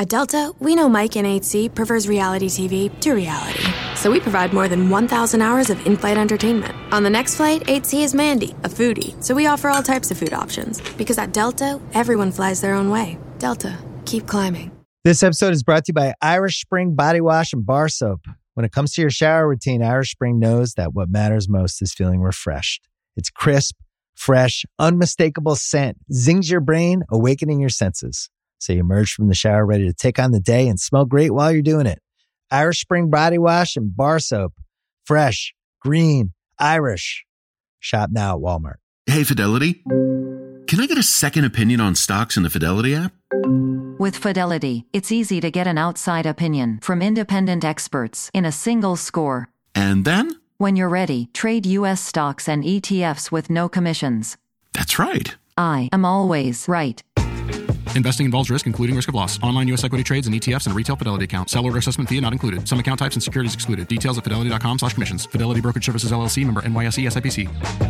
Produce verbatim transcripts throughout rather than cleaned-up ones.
At Delta, we know Mike in eight C prefers reality T V to reality. So we provide more than one thousand hours of in-flight entertainment. On the next flight, eight C is Mandy, a foodie. So we offer all types of food options. Because at Delta, everyone flies their own way. Delta, keep climbing. This episode is brought to you by Irish Spring Body Wash and Bar Soap. When it comes to your shower routine, Irish Spring knows that what matters most is feeling refreshed. It's crisp, fresh, unmistakable scent. Zings your brain, awakening your senses. So you emerge from the shower ready to take on the day and smell great while you're doing it. Irish Spring Body Wash and Bar Soap. Fresh, green, Irish. Shop now at Walmart. Hey, Fidelity. Can I get a second opinion on stocks in the Fidelity app? With Fidelity, it's easy to get an outside opinion from independent experts in a single score. And then? When you're ready, trade U S stocks and E T Fs with no commissions. That's right. I am always right. Investing involves risk, including risk of loss. Online U S equity trades and E T Fs and a retail Fidelity account. Sell order assessment fee not included. Some account types and securities excluded. Details at fidelity.com slash commissions. Fidelity Brokerage Services, L L C, member N Y S E S I P C.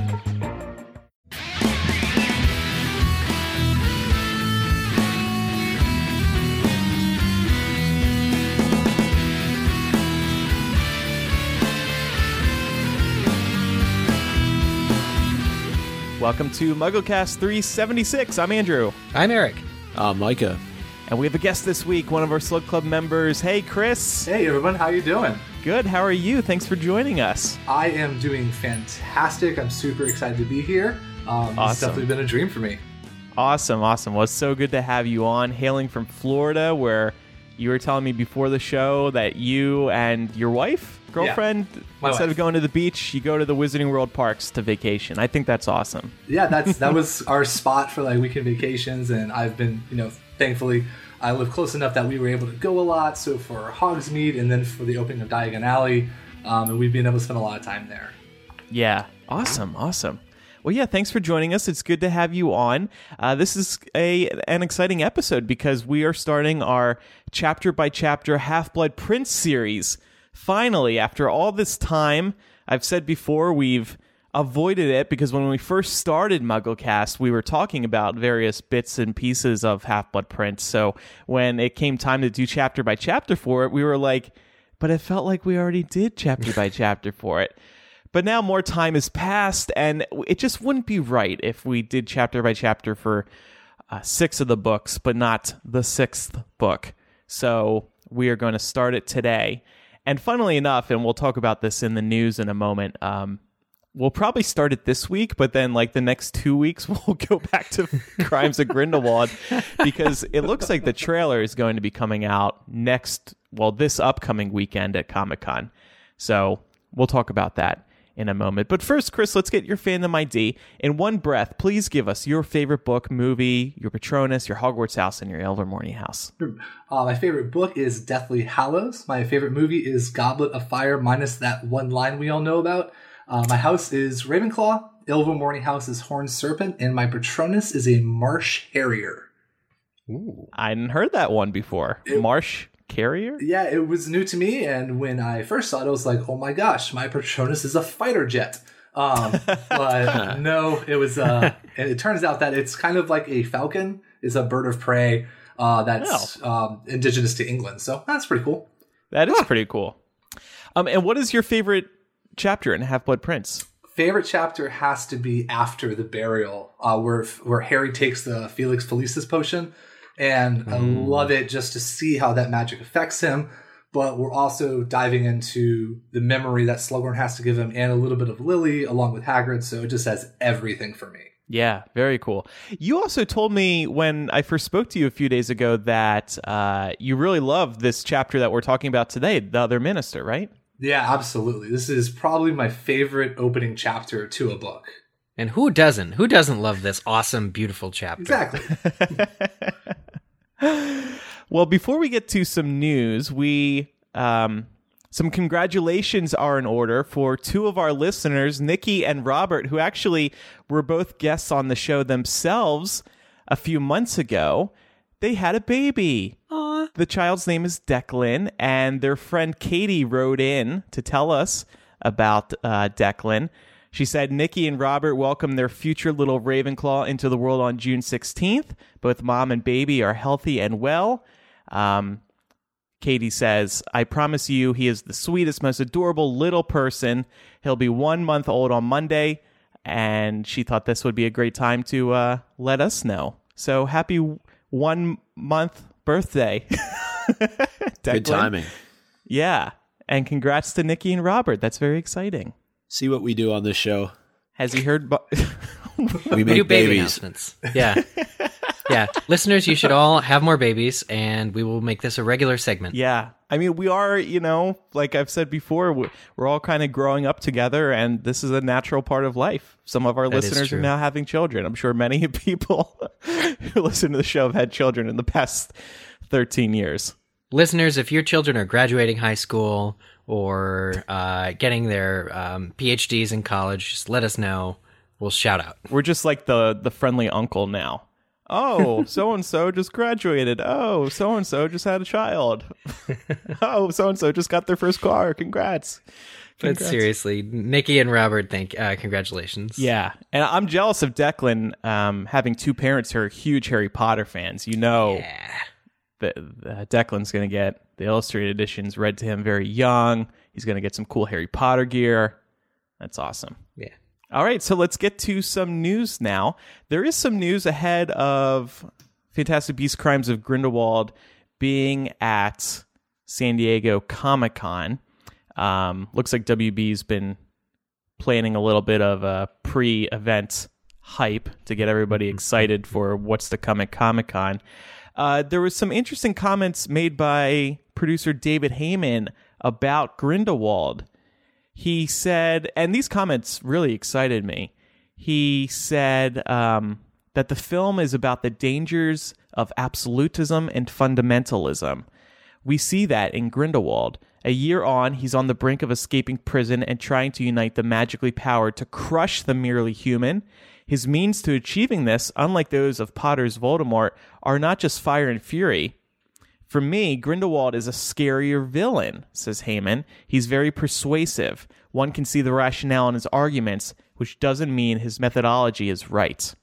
Welcome to MuggleCast three seventy-six. I'm Andrew. I'm Eric. Uh, Micah. And we have a guest this week, one of our Slug Club members. Hey, Chris. Hey, everyone. How you doing? Good. How are you? Thanks for joining us. I am doing fantastic. I'm super excited to be here. Um, awesome. It's definitely been a dream for me. Awesome. Awesome. Well, it's so good to have you on, hailing from Florida, where you were telling me before the show that you and your wife, girlfriend, yeah, instead wife. of going to the beach, you go to the Wizarding World parks to vacation. I think that's awesome. Yeah, that's that was our spot for like weekend vacations, and I've been, you know, thankfully, I live close enough that we were able to go a lot. So for Hogsmeade and then for the opening of Diagon Alley, um, and we've been able to spend a lot of time there. Yeah, awesome, awesome. Well, yeah, thanks for joining us. It's good to have you on. Uh, this is a an exciting episode because we are starting our chapter-by-chapter Half-Blood Prince series. Finally, after all this time, I've said before, we've avoided it because when we first started MuggleCast, we were talking about various bits and pieces of Half-Blood Prince. So when it came time to do chapter-by-chapter for it, we were like, but it felt like we already did chapter-by-chapter for it. But now more time has passed, and it just wouldn't be right if we did chapter by chapter for uh, six of the books, but not the sixth book. So we are going to start it today. And funnily enough, and we'll talk about this in the news in a moment, um, we'll probably start it this week, but then like the next two weeks, we'll go back to Crimes of Grindelwald, because it looks like the trailer is going to be coming out next, well, this upcoming weekend at Comic-Con. So we'll talk about that in a moment. But first, Chris, let's get your fandom I D. In one breath, please give us your favorite book, movie, your Patronus, your Hogwarts house, and your Ilvermorny house. Uh, my favorite book is Deathly Hallows. My favorite movie is Goblet of Fire, minus that one line we all know about. Uh, my house is Ravenclaw. Ilvermorny house is Horned Serpent. And my Patronus is a Marsh Harrier. Ooh, I hadn't heard that one before. It- Marsh Carrier? Yeah, it was new to me, and when I first saw it, I was like, oh my gosh, my Patronus is a fighter jet. Um, but no, it was, uh, and it turns out that it's kind of like a falcon, is a bird of prey uh, that's oh. um, indigenous to England. So that's pretty cool. That is pretty cool. Um, and what is your favorite chapter in Half-Blood Prince? Favorite chapter has to be after the burial, uh, where where Harry takes the Felix Felicis potion. And I mm. love it just to see how that magic affects him. But we're also diving into the memory that Slughorn has to give him and a little bit of Lily along with Hagrid. So it just has everything for me. Yeah, very cool. You also told me when I first spoke to you a few days ago that uh, you really love this chapter that we're talking about today, The Other Minister, right? Yeah, absolutely. This is probably my favorite opening chapter to a book. And who doesn't? Who doesn't love this awesome, beautiful chapter? Exactly. Well, before we get to some news, we um, some congratulations are in order for two of our listeners, Nikki and Robert, who actually were both guests on the show themselves a few months ago. They had a baby. Aww. The child's name is Declan, and their friend Katie wrote in to tell us about uh, Declan. She said, Nikki and Robert welcome their future little Ravenclaw into the world on June sixteenth. Both mom and baby are healthy and well. Um, Katie says, I promise you he is the sweetest, most adorable little person. He'll be one month old on Monday, and she thought this would be a great time to uh, let us know. So happy one month birthday. Good timing. Yeah. And congrats to Nikki and Robert. That's very exciting. See what we do on this show. Has he heard? Bu- we make we do baby babies. announcements. Yeah. Yeah. Listeners, you should all have more babies, and we will make this a regular segment. Yeah. I mean, we are, you know, like I've said before, we're all kind of growing up together, and this is a natural part of life. Some of our That is listeners true. are now having children. I'm sure many people who listen to the show have had children in the past thirteen years. Listeners, if your children are graduating high school or uh, getting their um, P H Ds in college, just let us know. We'll shout out. We're just like the the friendly uncle now. Oh, so-and-so just graduated. Oh, so-and-so just had a child. Oh, so-and-so just got their first car. Congrats. But Congrats. seriously, Nikki and Robert, thank uh, congratulations. Yeah, and I'm jealous of Declan um, having two parents who are huge Harry Potter fans. You know, Yeah. that uh, Declan's going to get the illustrated editions read to him very young. He's going to get some cool Harry Potter gear. That's awesome. Yeah. All right, so let's get to some news now. There is some news ahead of Fantastic Beasts: Crimes of Grindelwald being at San Diego Comic-Con. Um, looks like W B's been planning a little bit of a pre-event hype to get everybody excited for what's to come at Comic-Con. Uh, there was some interesting comments made by producer David Heyman about Grindelwald. He said, and these comments really excited me. He said um, that the film is about the dangers of absolutism and fundamentalism. We see that in Grindelwald. A year on, he's on the brink of escaping prison and trying to unite the magically powered to crush the merely human. His means to achieving this, unlike those of Potter's Voldemort, are not just fire and fury. For me, Grindelwald is a scarier villain, says Heyman. He's very persuasive. One can see the rationale in his arguments, which doesn't mean his methodology is right.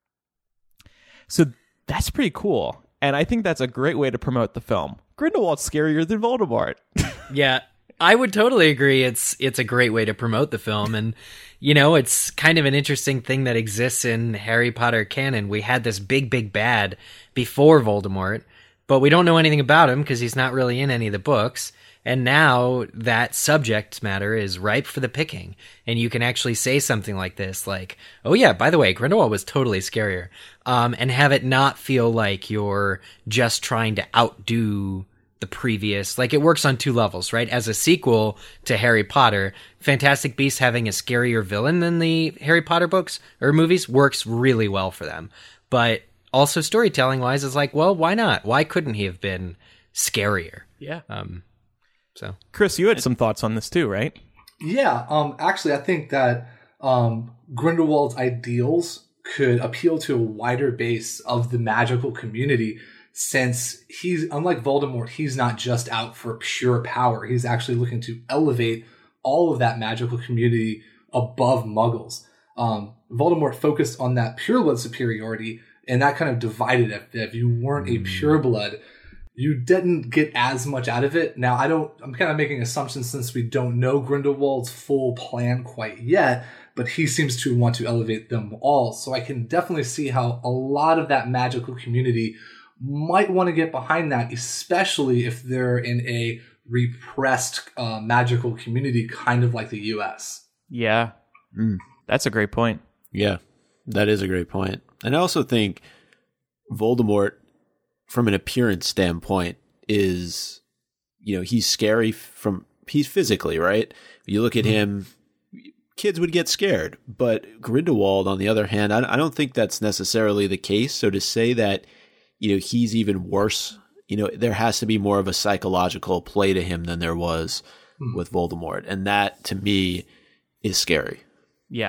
So that's pretty cool. And I think that's a great way to promote the film. Grindelwald's scarier than Voldemort. Yeah, I would totally agree. It's it's a great way to promote the film, and you know, it's kind of an interesting thing that exists in Harry Potter canon. We had this big, big bad before Voldemort, but we don't know anything about him because he's not really in any of the books. And now that subject matter is ripe for the picking. And you can actually say something like this, like, oh yeah, by the way, Grindelwald was totally scarier. Um, and have it not feel like you're just trying to outdo the previous. Like, it works on two levels, right? As a sequel to Harry Potter, Fantastic Beasts having a scarier villain than the Harry Potter books or movies works really well for them. But also storytelling wise, it's like, well, why not? Why couldn't he have been scarier? Yeah. Um, so Chris, you had some thoughts on this too, right? Yeah, um, actually, I think that um, Grindelwald's ideals could appeal to a wider base of the magical community, since he's, unlike Voldemort, he's not just out for pure power. He's actually looking to elevate all of that magical community above Muggles. Um, Voldemort focused on that pureblood superiority, and that kind of divided it. If you weren't a pureblood, you didn't get as much out of it. Now, I don't, I'm kind of making assumptions since we don't know Grindelwald's full plan quite yet, but he seems to want to elevate them all. So I can definitely see how a lot of that magical community might want to get behind that, especially if they're in a repressed uh, magical community, kind of like the U S. Yeah. Mm. That's a great point. Yeah, that is a great point. And I also think Voldemort, from an appearance standpoint, is, you know, he's scary from, he's physically, right? You look at him, kids would get scared. But Grindelwald, on the other hand, I, I don't think that's necessarily the case. So to say that, you know, he's even worse, you know, there has to be more of a psychological play to him than there was mm. with Voldemort. And that, to me, is scary. Yeah.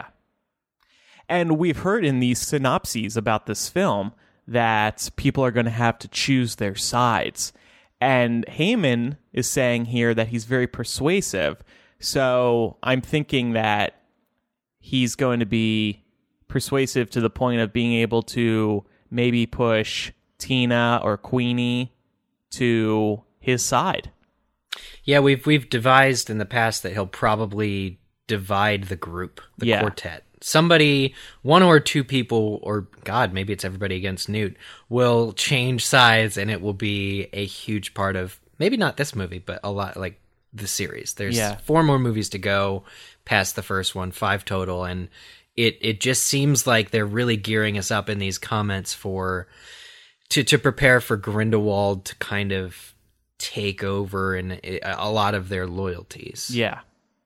And we've heard in these synopses about this film that people are going to have to choose their sides. And Heyman is saying here that he's very persuasive. So I'm thinking that he's going to be persuasive to the point of being able to maybe push Tina or Queenie to his side. Yeah, we've we've devised in the past that he'll probably divide the group, the Yeah. quartet. Somebody, one or two people, or God, maybe it's everybody against Newt, will change sides, and it will be a huge part of maybe not this movie, but a lot like the series. There's Yeah. four more movies to go past the first one, five total, and it it just seems like they're really gearing us up in these comments for to to prepare for Grindelwald to kind of take over and a lot of their loyalties. Yeah.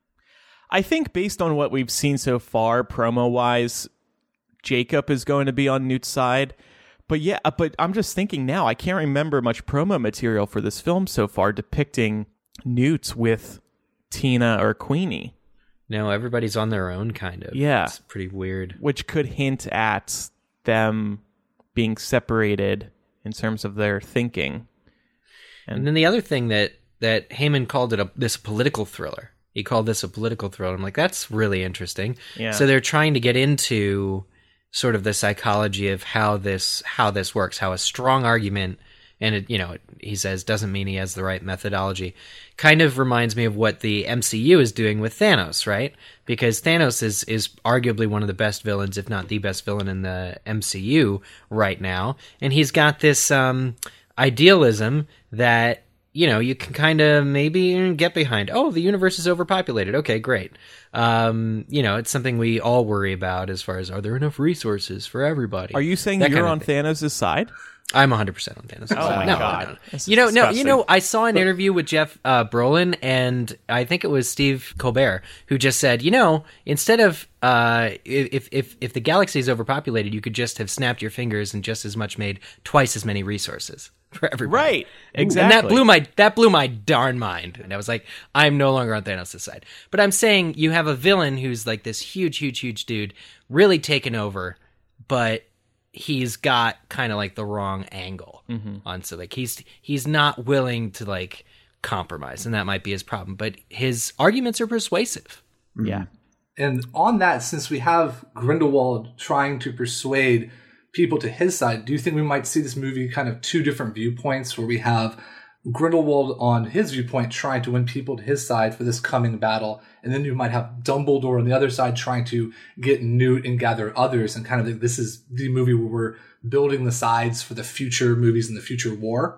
I think based on what we've seen so far, promo-wise, Jacob is going to be on Newt's side. But yeah, but I'm just thinking now, I can't remember much promo material for this film so far depicting Newt with Tina or Queenie. No, everybody's on their own, kind of. Yeah. It's pretty weird. Which could hint at them being separated in terms of their thinking. And, and then the other thing that, that Heyman called it a, this political thriller. He called this a political thriller. I'm like, that's really interesting. Yeah. So they're trying to get into sort of the psychology of how this how this works, how a strong argument, and it, you know, it, he says doesn't mean he has the right methodology. Kind of reminds me of what the M C U is doing with Thanos, right? Because Thanos is is arguably one of the best villains, if not the best villain in the M C U right now, and he's got this um, idealism that, you know, you can kind of maybe get behind. Oh, the universe is overpopulated. Okay, great. Um, you know, it's something we all worry about as far as, are there enough resources for everybody? Are you saying That you're kind of on thing. Thanos' side? I'm one hundred percent on Thanos. Oh my no, God. no, no. This is You know, no, you disgusting. know, I saw an interview with Jeff uh, Brolin, and I think it was Steve Colbert, who just said, you know, instead of uh, if if if the galaxy is overpopulated, you could just have snapped your fingers and just as much made twice as many resources for everybody. Right. Exactly. And that blew my that blew my darn mind. And I was like, I'm no longer on Thanos' side. But I'm saying you have a villain who's like this huge, huge, huge dude, really taken over, but he's got kind of like the wrong angle Mm-hmm. on, so like he's he's not willing to like compromise, and that might be his problem. But his arguments are persuasive. Yeah. And on that, since we have Grindelwald trying to persuade people to his side, do you think we might see this movie kind of two different viewpoints, where we have Grindelwald on his viewpoint trying to win people to his side for this coming battle, and then you might have Dumbledore on the other side trying to get Newt and gather others, and kind of like, this is the movie where we're building the sides for the future movies and the future war?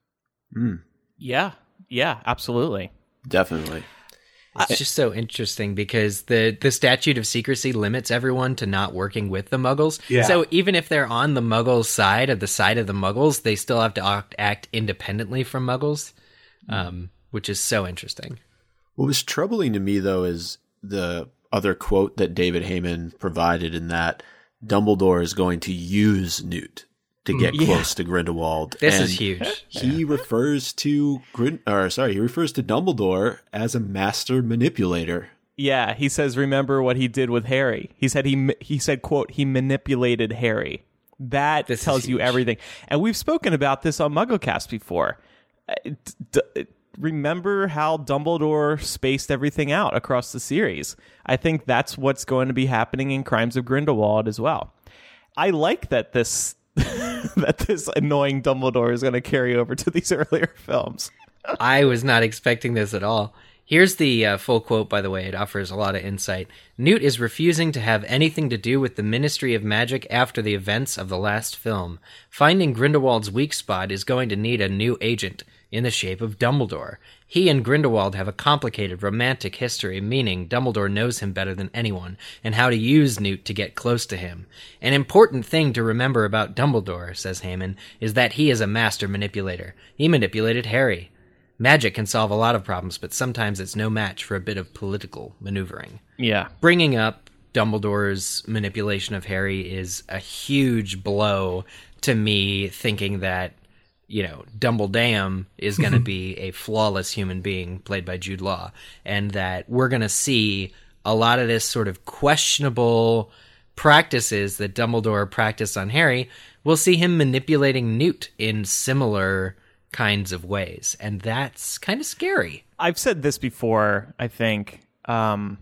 Mm, Yeah. Yeah, absolutely. definitely. It's just so interesting because the, the statute of secrecy limits everyone to not working with the Muggles. Yeah. So even if they're on the Muggles side, of the side of the Muggles, they still have to act, act independently from Muggles, um, which is so interesting. What was troubling to me, though, is the other quote that David Heyman provided, in that Dumbledore is going to use Newt to get Yeah. close to Grindelwald. This And is huge. He refers to Grin, or sorry, he refers to Dumbledore as a master manipulator. Yeah, he says, remember what he did with Harry. He said, he ma- he said, quote, he manipulated Harry. That This is tells you huge. everything. And we've spoken about this on MuggleCast before. Uh, d- d- remember how Dumbledore spaced everything out across the series. I think that's what's going to be happening in Crimes of Grindelwald as well. I like that this that this annoying Dumbledore is going to carry over to these earlier films. I was not expecting this at all. Here's the uh, full quote, by the way. It offers a lot of insight. Newt is refusing to have anything to do with the Ministry of Magic after the events of the last film. Finding Grindelwald's weak spot is going to need a new agent in the shape of Dumbledore. He and Grindelwald have a complicated romantic history, meaning Dumbledore knows him better than anyone, and how to use Newt to get close to him. An important thing to remember about Dumbledore, says Heyman, is that he is a master manipulator. He manipulated Harry. Magic can solve a lot of problems, but sometimes it's no match for a bit of political maneuvering. Yeah. Bringing up Dumbledore's manipulation of Harry is a huge blow to me, thinking that, you know, Dumbledam is going to be a flawless human being played by Jude Law, and that we're going to see a lot of this sort of questionable practices that Dumbledore practiced on Harry. We'll see him manipulating Newt in similar kinds of ways, and that's kind of scary. I've said this before, I think. Um,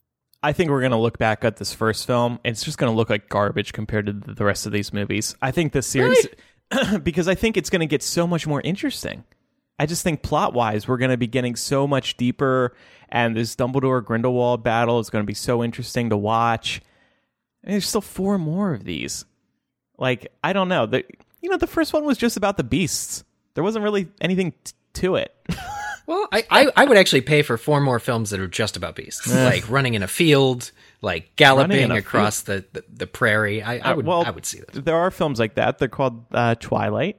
I think we're going to look back at this first film, and it's just going to look like garbage compared to the rest of these movies. I think this series... Really? Because I think it's going to get so much more interesting. I just think plot-wise, we're going to be getting so much deeper, and this Dumbledore-Grindelwald battle is going to be so interesting to watch. And there's still four more of these. Like, I don't know. The, you know, the first one was just about the beasts. There wasn't really anything t- to it. Well, I, I, I would actually pay for four more films that are just about beasts. Like running in a field, like galloping across the, the, the prairie. I, I, would, uh, well, I would see that. There are films like that. They're called uh, Twilight.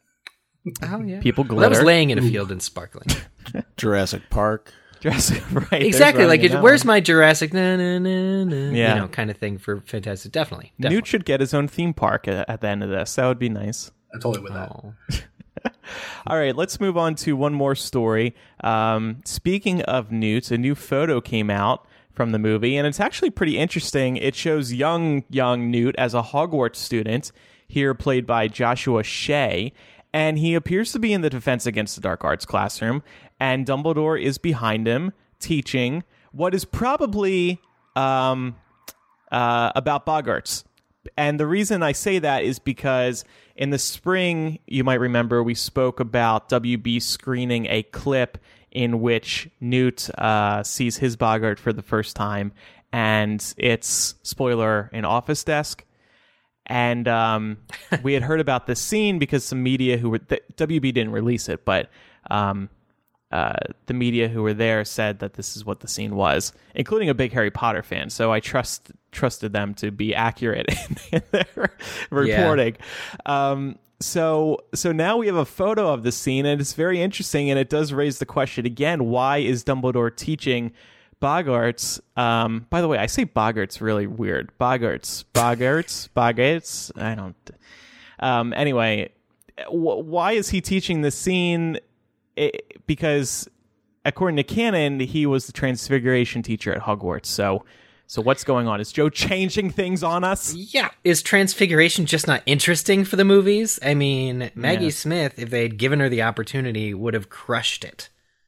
Oh, yeah. People glitter. Well, that was laying in a field and sparkling. Jurassic Park. Jurassic, right. Exactly. Like, it, where's my Jurassic, na, na, na, na, yeah. you know, kind of thing for Fantastic. Definitely. definitely. Newt should get his own theme park at, at the end of this. That would be nice. I'm totally with that. Oh. All right, let's move on to one more story. Um, speaking of Newt, a new photo came out from the movie, and it's actually pretty interesting. It shows young, young Newt as a Hogwarts student, here played by Joshua Shea, and he appears to be in the Defense Against the Dark Arts classroom, and Dumbledore is behind him, teaching what is probably um, uh, about Boggarts. And the reason I say that is because in the spring, you might remember, we spoke about W B screening a clip in which Newt uh, sees his Boggart for the first time, and it's, spoiler, an office desk. And um, we had heard about this scene because some media who were, the, W B didn't release it, but um, uh, the media who were there said that this is what the scene was, including a big Harry Potter fan. So I trust trusted them to be accurate in, in their reporting. Yeah. Um, so so now we have a photo of the scene, and it's very interesting, and it does raise the question again: why is Dumbledore teaching Boggarts? Um, by the way, I say Boggarts really weird. Boggarts, Boggarts, Boggarts. I don't. Um, anyway, w- why is he teaching the scene? It, because according to canon, he was the Transfiguration teacher at Hogwarts. So, so what's going on? Is Joe changing things on us? Yeah. Is Transfiguration just not interesting for the movies? I mean, Maggie yeah. Smith, if they had given her the opportunity, would have crushed it.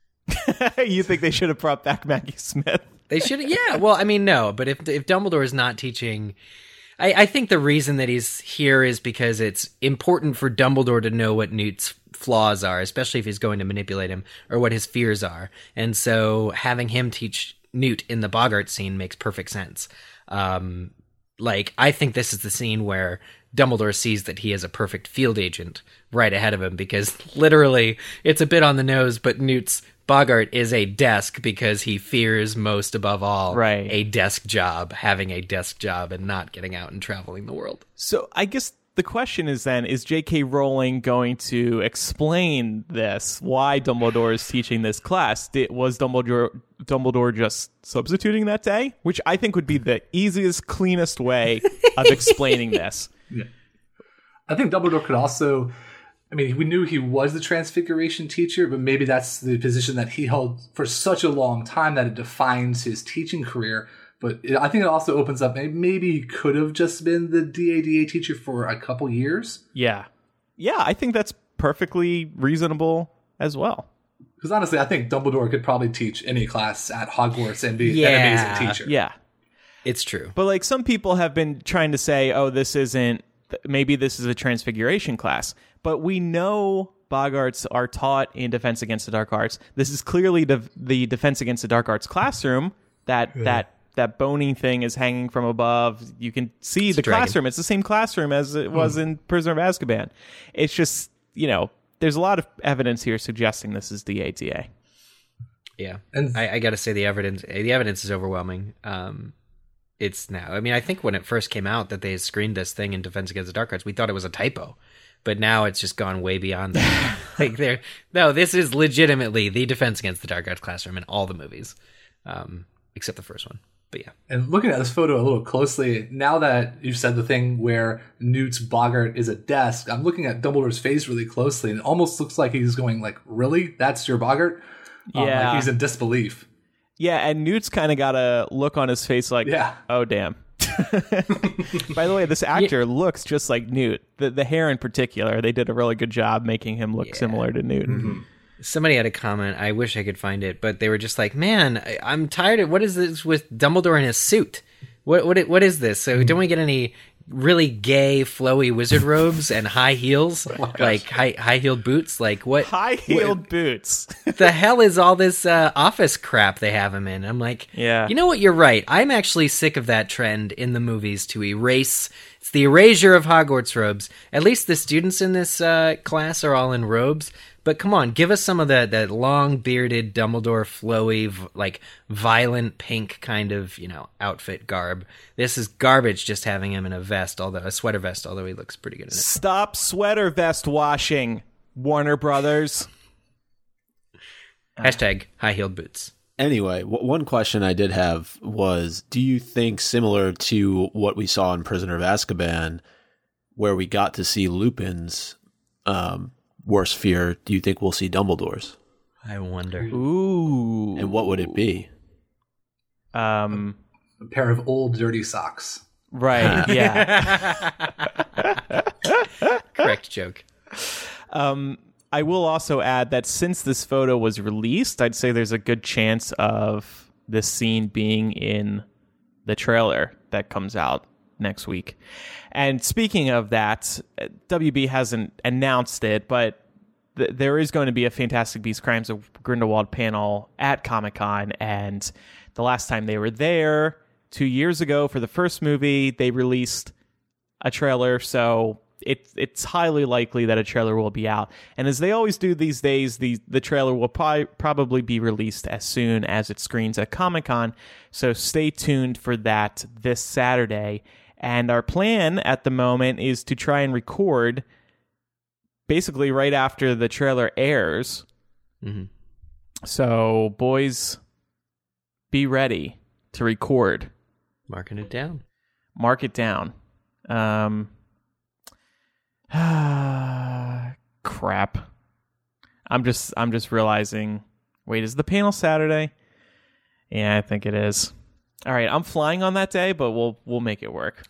You think they should have brought back Maggie Smith? They should. Yeah. Well, I mean, no. But if if Dumbledore is not teaching, I, I think the reason that he's here is because it's important for Dumbledore to know what Newt's flaws are, especially if he's going to manipulate him, or what his fears are. And so having him teach Newt in the Boggart scene makes perfect sense. Um, like, I think this is the scene where Dumbledore sees that he is a perfect field agent right ahead of him, because literally it's a bit on the nose, but Newt's Boggart is a desk because he fears most above all right. a desk job, having a desk job and not getting out and traveling the world. So I guess the question is then, is J K Rowling going to explain this, why Dumbledore is teaching this class? Did, was Dumbledore Dumbledore just substituting that day? Which I think would be the easiest, cleanest way of explaining this. Yeah. I think Dumbledore could also, I mean, we knew he was the Transfiguration teacher, but maybe that's the position that he held for such a long time that it defines his teaching career. But it, I think it also opens up, maybe he could have just been the D A D A teacher for a couple years. Yeah. Yeah, I think that's perfectly reasonable as well. Because honestly, I think Dumbledore could probably teach any class at Hogwarts and be yeah. an amazing teacher. Yeah. It's true. But like, some people have been trying to say, oh, this isn't, maybe this is a Transfiguration class. But we know Boggarts are taught in Defense Against the Dark Arts. This is clearly the, the Defense Against the Dark Arts classroom. That yeah. that that bony thing is hanging from above. You can see it's the classroom. It's the same classroom as it was mm. in Prisoner of Azkaban. It's just, you know, there's a lot of evidence here suggesting this is D A D A. Yeah, and I, I got to say the evidence the evidence is overwhelming. Um, it's now. I mean, I think when it first came out that they screened this thing in Defense Against the Dark Arts, we thought it was a typo. But now it's just gone way beyond that. Like, there, no, this is legitimately the Defense Against the Dark Arts classroom in all the movies, um, except the first one. But yeah. And looking at this photo a little closely, now that you've said the thing where Newt's Boggart is a desk, I'm looking at Dumbledore's face really closely, and it almost looks like he's going like, really? That's your Boggart? Um, yeah. Like he's in disbelief. Yeah, and Newt's kind of got a look on his face like, yeah. oh, damn. By the way, this actor yeah. looks just like Newt. The the hair in particular, they did a really good job making him look yeah. similar to Newt. Mm-hmm. Somebody had a comment, I wish I could find it, but they were just like, man, I, I'm tired of, what is this with Dumbledore in his suit? What what what is this? So don't we get any really gay, flowy wizard robes and high heels, Oh like high high heeled boots. Like what? High heeled boots. The hell is all this uh, office crap they have him in? I'm like, Yeah. You know what? You're right. I'm actually sick of that trend in the movies to erase. It's the erasure of Hogwarts robes. At least the students in this uh, class are all in robes. But come on, give us some of that that long bearded Dumbledore flowy, v- like violent pink kind of, you know, outfit garb. This is garbage just having him in a vest, although a sweater vest, although he looks pretty good in it. Stop sweater vest washing, Warner Brothers. Hashtag high heeled boots. Anyway, w- one question I did have was, do you think similar to what we saw in Prisoner of Azkaban, where we got to see Lupin's um, worst fear, do you think we'll see Dumbledore's? I wonder. Ooh. And what would it be? Um, A pair of old dirty socks. right, yeah. Correct joke. Um, I will also add that since this photo was released, I'd say there's a good chance of this scene being in the trailer that comes out next week. And speaking of that, W B hasn't announced it, but th- there is going to be a Fantastic Beasts Crimes of Grindelwald panel at Comic-Con, and the last time they were there, two years ago for the first movie, they released a trailer, so it, it's highly likely that a trailer will be out. And as they always do these days, the, the trailer will probably, probably be released as soon as it screens at Comic-Con, so stay tuned for that this Saturday. And our plan at the moment is to try and record basically right after the trailer airs. Mm-hmm. So, boys, be ready to record. Marking it down. Mark it down. Um, crap. I'm just I'm just realizing, wait, is the panel Saturday? Yeah, I think it is. All right, I'm flying on that day, but we'll we'll make it work.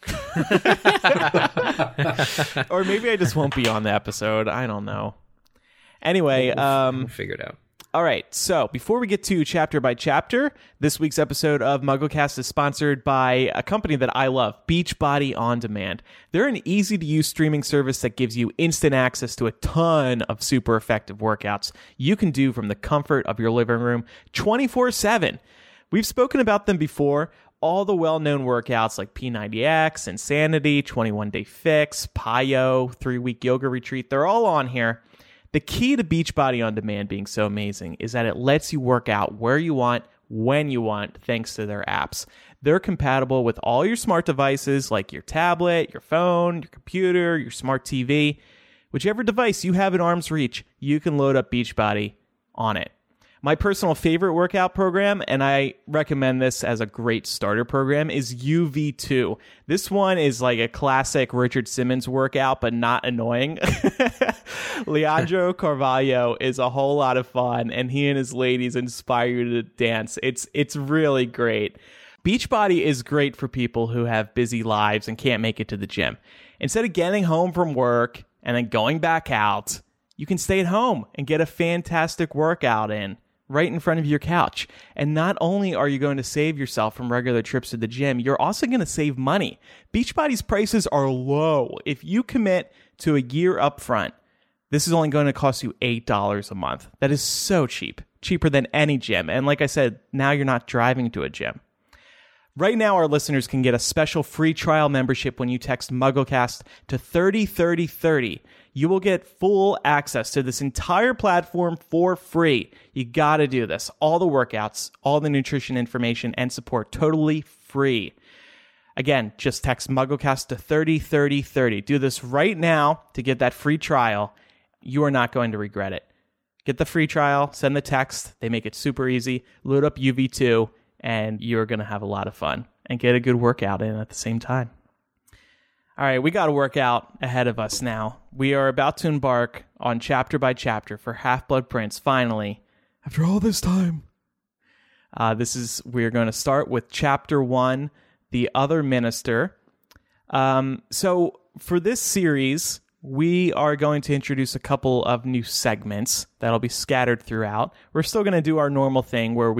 Or maybe I just won't be on the episode. I don't know. Anyway, We'll, um, we'll figure it out. all right, so before we get to chapter by chapter, this week's episode of MuggleCast is sponsored by a company that I love, Beachbody On Demand. They're an easy-to-use streaming service that gives you instant access to a ton of super effective workouts you can do from the comfort of your living room twenty-four seven. We've spoken about them before. All the well-known workouts like P ninety X, Insanity, twenty-one day Fix, P Y O, three-week yoga retreat, they're all on here. The key to Beachbody On Demand being so amazing is that it lets you work out where you want, when you want, thanks to their apps. They're compatible with all your smart devices like your tablet, your phone, your computer, your smart T V. Whichever device you have at arm's reach, you can load up Beachbody on it. My personal favorite workout program, and I recommend this as a great starter program, is U V two. This one is like a classic Richard Simmons workout, but not annoying. Leandro Carvalho is a whole lot of fun, and he and his ladies inspire you to dance. It's it's really great. Beachbody is great for people who have busy lives and can't make it to the gym. Instead of getting home from work and then going back out, you can stay at home and get a fantastic workout in right in front of your couch. And not only are you going to save yourself from regular trips to the gym, you're also going to save money. Beachbody's prices are low. If you commit to a year up front, this is only going to cost you eight dollars a month. That is so cheap, cheaper than any gym. And like I said, now you're not driving to a gym. Right now, our listeners can get a special free trial membership when you text MuggleCast to thirty thirty thirty. You will get full access to this entire platform for free. You got to do this. All the workouts, all the nutrition information, and support totally free. Again, just text MuggleCast to thirty thirty thirty. Do this right now to get that free trial. You are not going to regret it. Get the free trial, send the text. They make it super easy. Load up U V two, and you're going to have a lot of fun and get a good workout in at the same time. All right, we got a workout ahead of us now. We are about to embark on chapter by chapter for Half-Blood Prince, finally, after all this time. Uh, this is, we're going to start with chapter one, The Other Minister. Um, so for this series, we are going to introduce a couple of new segments that'll be scattered throughout. We're still going to do our normal thing where we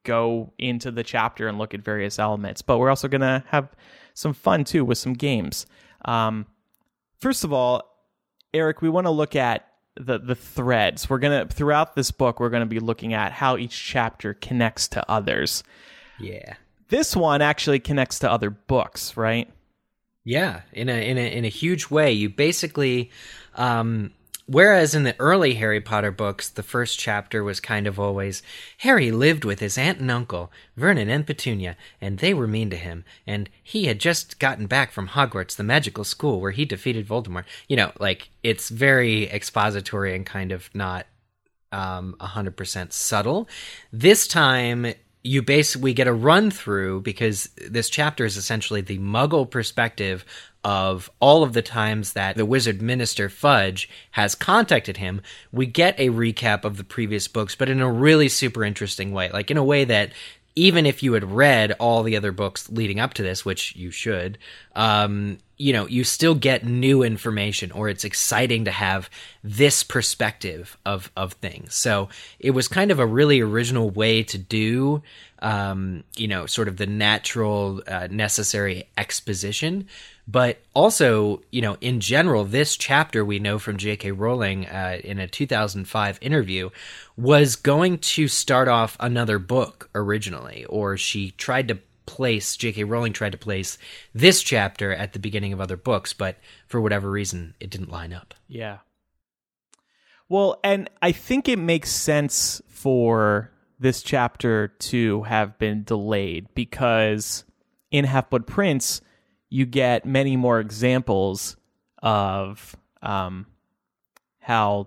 go into the chapter and look at various elements. But we're also going to have some fun, too, with some games. Um, first of all, Eric, we want to look at the the threads. We're going to, throughout this book, we're going to be looking at how each chapter connects to others. Yeah. This one actually connects to other books, right? Yeah, in a in a in a huge way. You basically, um, whereas in the early Harry Potter books, the first chapter was kind of always Harry lived with his aunt and uncle, Vernon and Petunia, and they were mean to him, and he had just gotten back from Hogwarts, the magical school where he defeated Voldemort. You know, like it's very expository and kind of not um one hundred percent subtle. This time, you basically get a run through, because this chapter is essentially the Muggle perspective of all of the times that the wizard minister Fudge has contacted him. We get a recap of the previous books, but in a really super interesting way, like in a way that even if you had read all the other books leading up to this, which you should, um, you know, you still get new information, or it's exciting to have this perspective of, of things. So it was kind of a really original way to do, um, you know, sort of the natural, uh, necessary exposition. But also, you know, in general, this chapter, we know from J K Rowling uh, in a two thousand five interview, was going to start off another book originally, or she tried to place, J K Rowling tried to place this chapter at the beginning of other books, but for whatever reason, it didn't line up. Yeah. Well, and I think it makes sense for this chapter to have been delayed, because in Half-Blood Prince, you get many more examples of um, how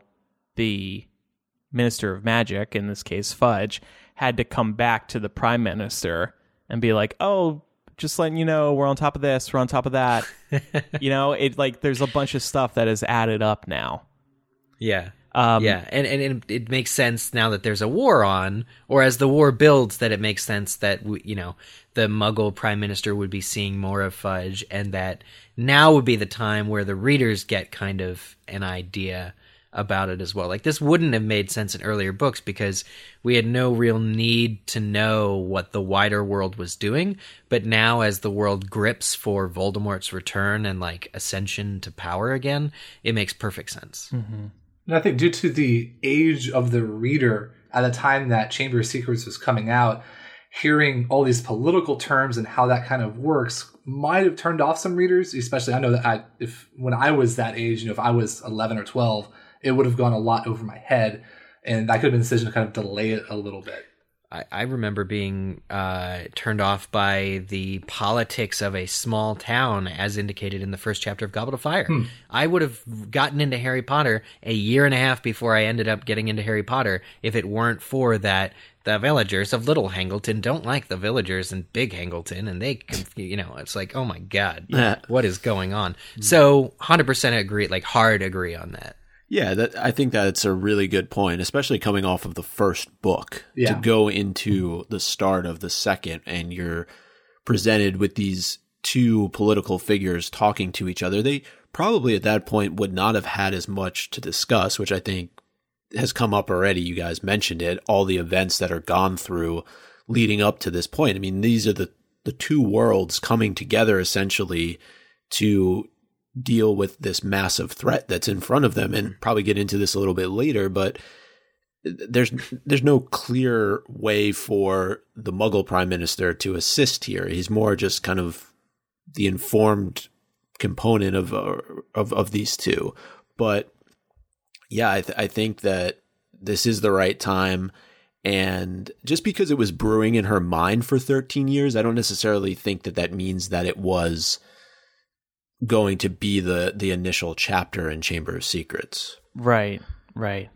the Minister of Magic, in this case Fudge, had to come back to the Prime Minister and be like, oh, just letting you know, we're on top of this, we're on top of that. You know, it like there's a bunch of stuff that is added up now. Yeah. Um, yeah, and, and it, it makes sense now that there's a war on, or as the war builds, that it makes sense that, you know, the Muggle Prime Minister would be seeing more of Fudge, and that now would be the time where the readers get kind of an idea about it as well. Like, this wouldn't have made sense in earlier books because we had no real need to know what the wider world was doing, but now as the world grips for Voldemort's return and, like, ascension to power again, it makes perfect sense. Mm-hmm. And I think due to the age of the reader at the time that Chamber of Secrets was coming out, hearing all these political terms and how that kind of works might have turned off some readers. Especially, I know that I, if when I was that age, you know, if I was eleven or twelve, it would have gone a lot over my head, and that could have been a decision to kind of delay it a little bit. I, I remember being uh, turned off by the politics of a small town, as indicated in the first chapter of Goblet of Fire. Hmm. I would have gotten into Harry Potter a year and a half before I ended up getting into Harry Potter if it weren't for that the villagers of Little Hangleton don't like the villagers in Big Hangleton, and they, you know, it's like, oh my God, what is going on? So one hundred percent agree, like hard agree on that. Yeah, that, I think that's a really good point, especially coming off of the first book, yeah. to go into the start of the second, and you're presented with these two political figures talking to each other. They probably at that point would not have had as much to discuss, which I think has come up already. You guys mentioned it, all the events that are gone through leading up to this point. I mean, these are the, the two worlds coming together essentially to deal with this massive threat that's in front of them, and probably get into this a little bit later, but there's there's no clear way for the Muggle Prime Minister to assist here. He's more just kind of the informed component of uh, of, of these two. But yeah, I, th- I think that this is the right time, and just because it was brewing in her mind for thirteen years, I don't necessarily think that that means that it was going to be the the initial chapter in Chamber of Secrets. Right, right.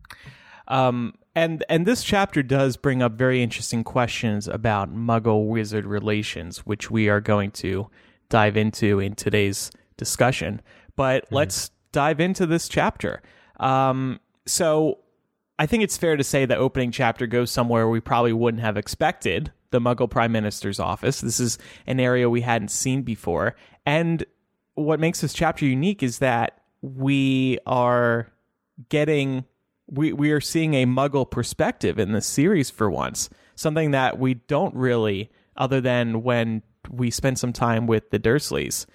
Um, and and this chapter does bring up very interesting questions about Muggle-Wizard relations, which we are going to dive into in today's discussion. But mm-hmm. let's dive into this chapter. Um, so I think it's fair to say the opening chapter goes somewhere we probably wouldn't have expected, the Muggle Prime Minister's office. This is an area we hadn't seen before. And what makes this chapter unique is that we are getting, we, we are seeing a Muggle perspective in this series for once. something that we don't really, other than when we spend some time with the Dursleys.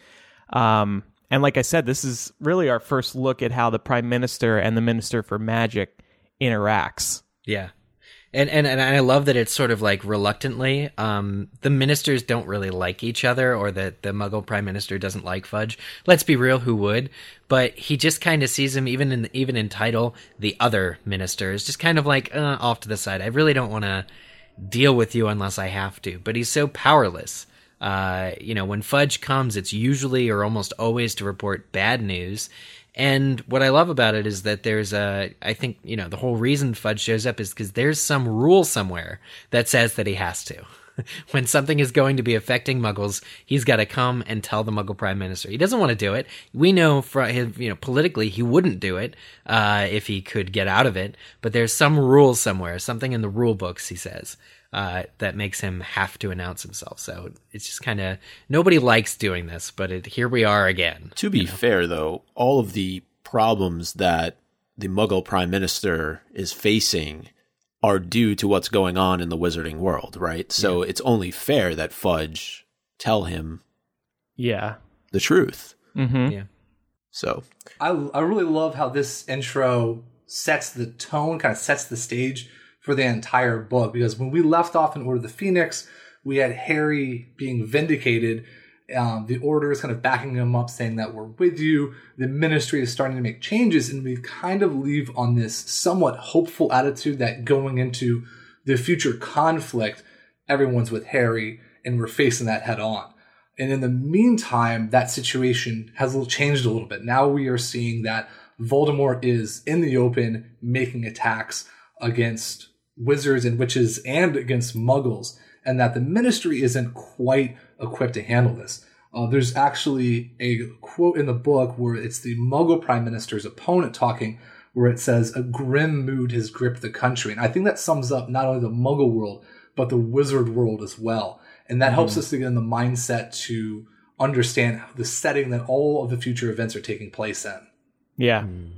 Um, and like I said, this is really our first look at how the Prime Minister and the Minister for Magic interacts. Yeah. And, and and I love that it's sort of like reluctantly. Um, the ministers don't really like each other, or that the Muggle Prime Minister doesn't like Fudge. Let's be real, who would? But he just kind of sees him, even in even in title, the other ministers, just kind of like uh, off to the side. I really don't want to deal with you unless I have to. But he's so powerless. Uh, you know, when Fudge comes, it's usually or almost always to report bad news. And what I love about it is that there's a, I think, you know, the whole reason Fudge shows up is because there's some rule somewhere that says that he has to. When something is going to be affecting Muggles, he's got to come and tell the Muggle Prime Minister. He doesn't want to do it. We know, for his, you know, politically, he wouldn't do it uh, if he could get out of it. But there's some rule somewhere, something in the rule books, he says, uh, that makes him have to announce himself. So it's just kind of, nobody likes doing this, but it, here we are again. To be you know? fair, though, all of the problems that the Muggle Prime Minister is facing are due to what's going on in the wizarding world, right? So yeah. It's only fair that Fudge tell him yeah. the truth. Mm-hmm. Yeah. So I, I really love how this intro sets the tone, kind of sets the stage for the entire book, because when we left off in Order of the Phoenix, we had Harry being vindicated. Um, the Order is kind of backing him up, saying that we're with you. The Ministry is starting to make changes, and we kind of leave on this somewhat hopeful attitude that going into the future conflict, everyone's with Harry, and we're facing that head on. And in the meantime, that situation has changed a little bit. Now we are seeing that Voldemort is in the open, making attacks against wizards and witches and against Muggles, and that the Ministry isn't quite equipped to handle this. Uh, there's actually a quote in the book where it's the Muggle Prime Minister's opponent talking, where it says, "A grim mood has gripped the country." And I think that sums up not only the Muggle world, but the wizard world as well. And that helps mm. us to get in the mindset to understand the setting that all of the future events are taking place in. Yeah. Mm.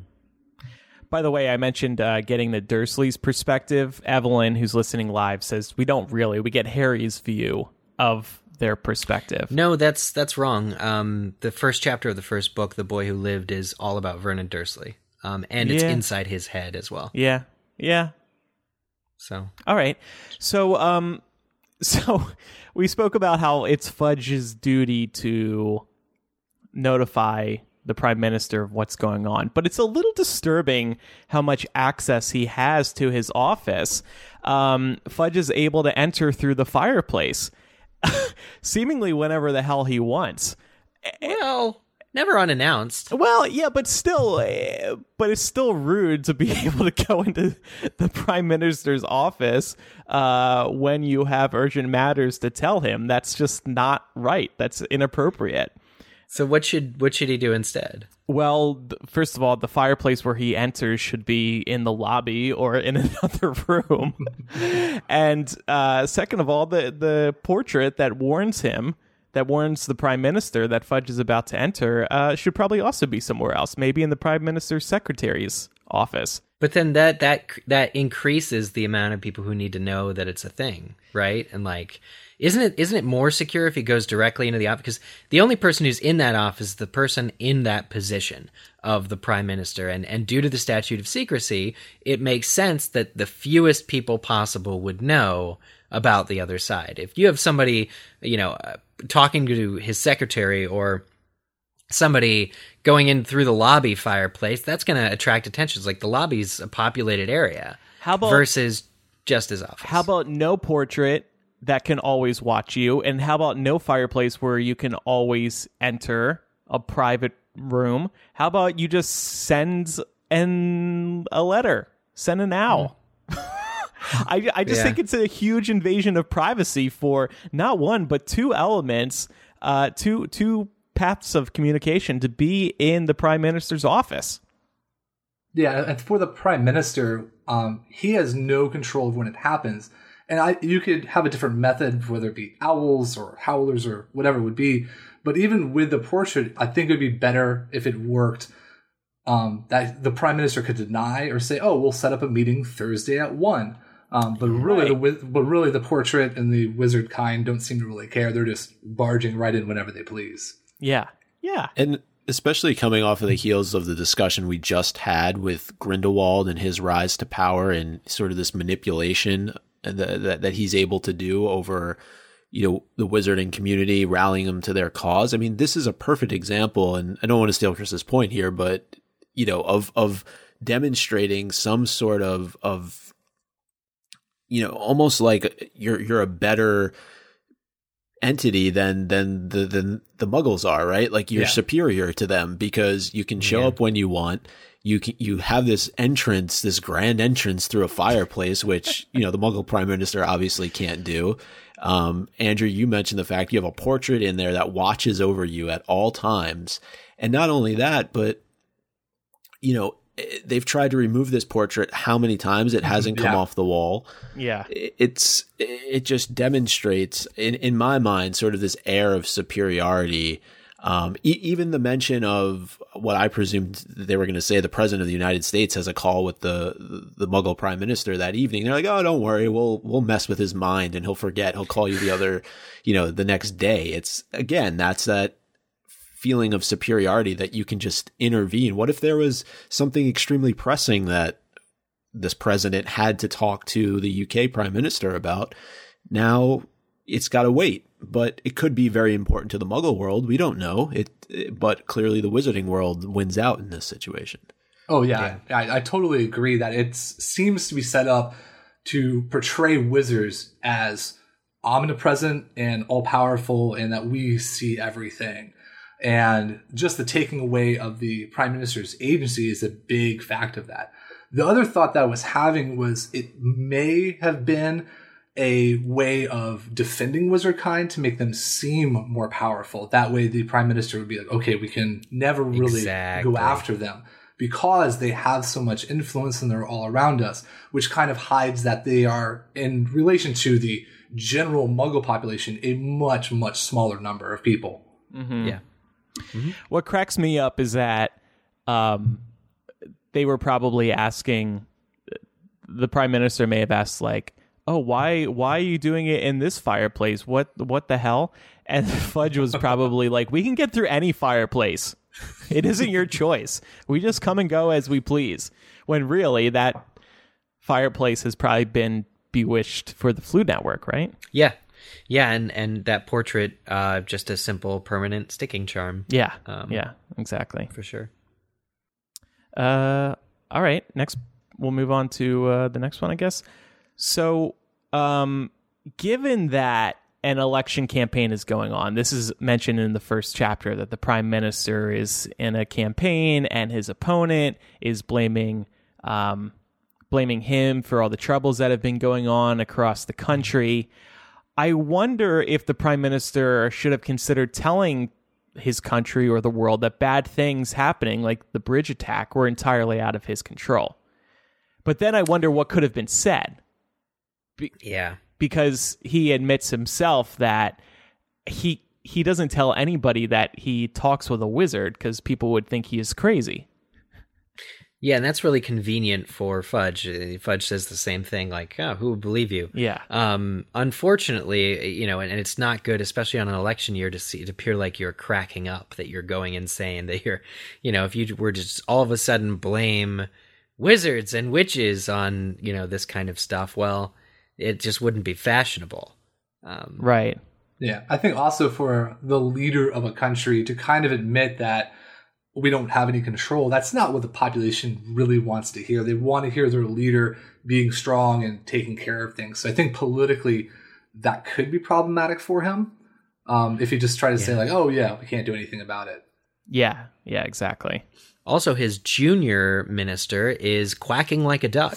By the way, I mentioned uh, getting the Dursleys' perspective. Evelyn, who's listening live, says we don't really. We get Harry's view of their perspective. No, that's that's wrong. Um, the first chapter of the first book, The Boy Who Lived, is all about Vernon Dursley. Um, and it's yeah. inside his head as well. Yeah, yeah. So, all right. So, um, so we spoke about how it's Fudge's duty to notify the Prime Minister of what's going on, but it's a little disturbing how much access he has to his office. Um, Fudge is able to enter through the fireplace, seemingly whenever the hell he wants. Well, never unannounced. Well, yeah, but still, uh, but it's still rude to be able to go into the Prime Minister's office uh, when you have urgent matters to tell him. That's just not right. That's inappropriate. So what should what should he do instead? Well, th- first of all, the fireplace where he enters should be in the lobby or in another room. And uh, second of all, the, the portrait that warns him, that warns the Prime Minister that Fudge is about to enter, uh, should probably also be somewhere else, maybe in the Prime Minister's secretary's office. But then that that that increases the amount of people who need to know that it's a thing, right? And like, isn't it isn't it more secure if he goes directly into the office? Because the only person who's in that office is the person in that position of the Prime Minister, and and due to the statute of secrecy, it makes sense that the fewest people possible would know about the other side. If you have somebody, you know, uh, talking to his secretary or somebody going in through the lobby fireplace, that's going to attract attention. It's like the lobby's a populated area. How about versus just his office? How about no portrait that can always watch you? And how about no fireplace where you can always enter a private room? How about you just send an, a letter? Send an owl. Mm. I, I just yeah. think it's a huge invasion of privacy for not one, but two elements, uh, two, two paths of communication to be in the Prime Minister's office. Yeah, and for the Prime Minister, um, he has no control of when it happens. And I, you could have a different method, whether it be owls or howlers or whatever it would be. But even with the portrait, I think it would be better if it worked um, that the Prime Minister could deny or say, oh, we'll set up a meeting Thursday at one. Um, but really, right. the but really the portrait and the wizard kind don't seem to really care. They're just barging right in whenever they please. Yeah, yeah, and especially coming off of the heels of the discussion we just had with Grindelwald and his rise to power and sort of this manipulation that that, that he's able to do over, you know, the wizarding community, rallying them to their cause. I mean, this is a perfect example, and I don't want to steal Chris's point here, but you know, of of demonstrating some sort of of you know, almost like you're you're a better entity than than the than the Muggles are, right? Like you're yeah. superior to them because you can show yeah. up when you want. You can, you have this entrance, this grand entrance through a fireplace, which you know the Muggle Prime Minister obviously can't do. Um, Andrew, you mentioned the fact you have a portrait in there that watches over you at all times, and not only that, but you know. They've tried to remove this portrait how many times it hasn't come yeah. off the wall. Yeah. It's, it just demonstrates in, in my mind, sort of this air of superiority. Um, e- even the mention of what I presumed they were going to say, the president of the United States has a call with the, the, the Muggle prime minister that evening. They're like, oh, don't worry. We'll, we'll mess with his mind and he'll forget. He'll call you the other, you know, the next day. It's again, that's that feeling of superiority that you can just intervene. What if there was something extremely pressing that this president had to talk to the U K prime minister about? Now it's got to wait, but it could be very important to the Muggle world. We don't know it, it but clearly the wizarding world wins out in this situation. Oh yeah, yeah. I, I totally agree that it seems to be set up to portray wizards as omnipresent and all powerful and that we see everything. And just the taking away of the prime minister's agency is a big fact of that. The other thought that I was having was it may have been a way of defending wizardkind to make them seem more powerful. That way the prime minister would be like, okay, we can never really exactly. go after them because they have so much influence and they're all around us, which kind of hides that they are, in relation to the general Muggle population, a much, much smaller number of people. Mm-hmm. Yeah. Mm-hmm. What cracks me up is that um, they were probably asking, the prime minister may have asked, like, "Oh, why, why are you doing it in this fireplace? What, what the hell?" And Fudge was probably like, "We can get through any fireplace. It isn't your choice. We just come and go as we please." When really that fireplace has probably been bewitched for the Flute Network, right? Yeah. Yeah, and, and that portrait, uh, just a simple permanent sticking charm. Yeah, um, yeah, exactly. For sure. Uh, all right, next, we'll move on to uh, the next one, I guess. So, um, given that an election campaign is going on, this is mentioned in the first chapter, that the prime minister is in a campaign and his opponent is blaming um, blaming him for all the troubles that have been going on across the country. I wonder if the prime minister should have considered telling his country or the world that bad things happening, like the bridge attack, were entirely out of his control. But then I wonder what could have been said. Be- yeah. Because he admits himself that he he doesn't tell anybody that he talks with a wizard because people would think he is crazy. Yeah, and that's really convenient for Fudge. Fudge says the same thing, like, "Oh, who would believe you?" Yeah. Um, unfortunately, you know, and, and it's not good, especially on an election year, to see it appear like you're cracking up, that you're going insane, that you're, you know, if you were to just all of a sudden blame wizards and witches on, you know, this kind of stuff, well, it just wouldn't be fashionable. Um, right. Yeah, I think also for the leader of a country to kind of admit that we don't have any control, that's not what the population really wants to hear. They want to hear their leader being strong and taking care of things. So I think politically that could be problematic for him um, if you just try to yeah. say like, oh yeah, we can't do anything about it. Yeah, yeah, exactly. Also, his junior minister is quacking like a duck.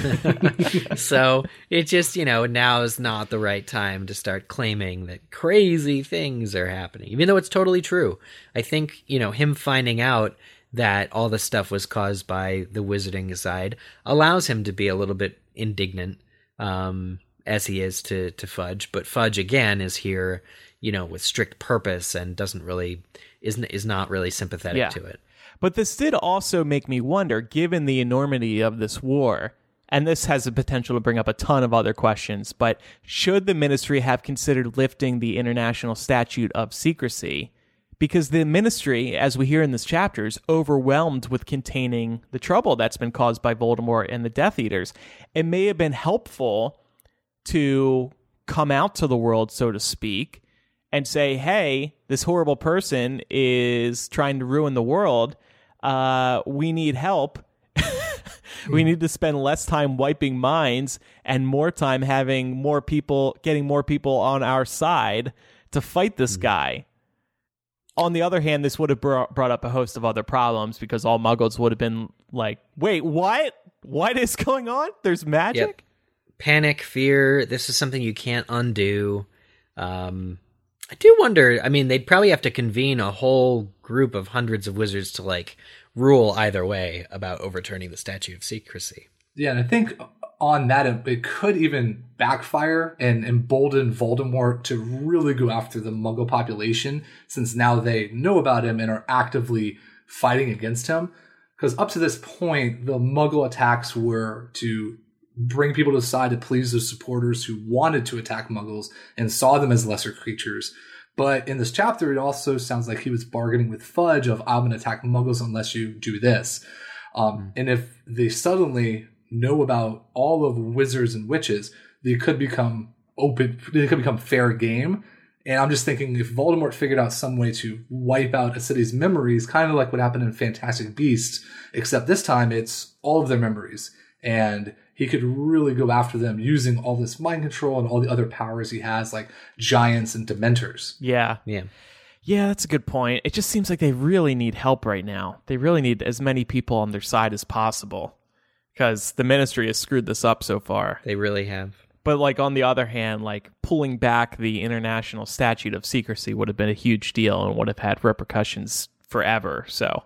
So it just, you know, now is not the right time to start claiming that crazy things are happening, even though it's totally true. I think, you know, him finding out that all this stuff was caused by the wizarding side allows him to be a little bit indignant, um, as he is to, to Fudge. But Fudge, again, is here, you know, with strict purpose and doesn't really, isn't, is not really sympathetic yeah. to it. But this did also make me wonder, given the enormity of this war, and this has the potential to bring up a ton of other questions, but should the ministry have considered lifting the international statute of secrecy? Because the ministry, as we hear in this chapter, is overwhelmed with containing the trouble that's been caused by Voldemort and the Death Eaters. It may have been helpful to come out to the world, so to speak, and say, hey, this horrible person is trying to ruin the world. Uh, we need help. We need to spend less time wiping minds and more time having more people, getting more people on our side to fight this guy. On the other hand, this would have brought brought up a host of other problems because all muggles would have been like, wait, what? What is going on? There's magic? Yep. Panic, fear. This is something you can't undo. Um, I do wonder, I mean, they'd probably have to convene a whole group of hundreds of wizards to like rule either way about overturning the Statute of Secrecy. Yeah, and I think on that, it, it could even backfire and embolden Voldemort to really go after the Muggle population, since now they know about him and are actively fighting against him. Because up to this point, the Muggle attacks were to bring people to the side to please those supporters who wanted to attack Muggles and saw them as lesser creatures. But in this chapter, it also sounds like he was bargaining with Fudge of, I'm going to attack Muggles unless you do this. Um, and if they suddenly know about all of the wizards and witches, they could become open, they could become fair game. And I'm just thinking, if Voldemort figured out some way to wipe out a city's memories, kind of like what happened in Fantastic Beasts, except this time it's all of their memories. And he could really go after them using all this mind control and all the other powers he has, like giants and dementors. Yeah. Yeah. Yeah, that's a good point. It just seems like they really need help right now. They really need as many people on their side as possible, because the ministry has screwed this up so far. They really have. But like on the other hand, like pulling back the international statute of secrecy would have been a huge deal and would have had repercussions forever. So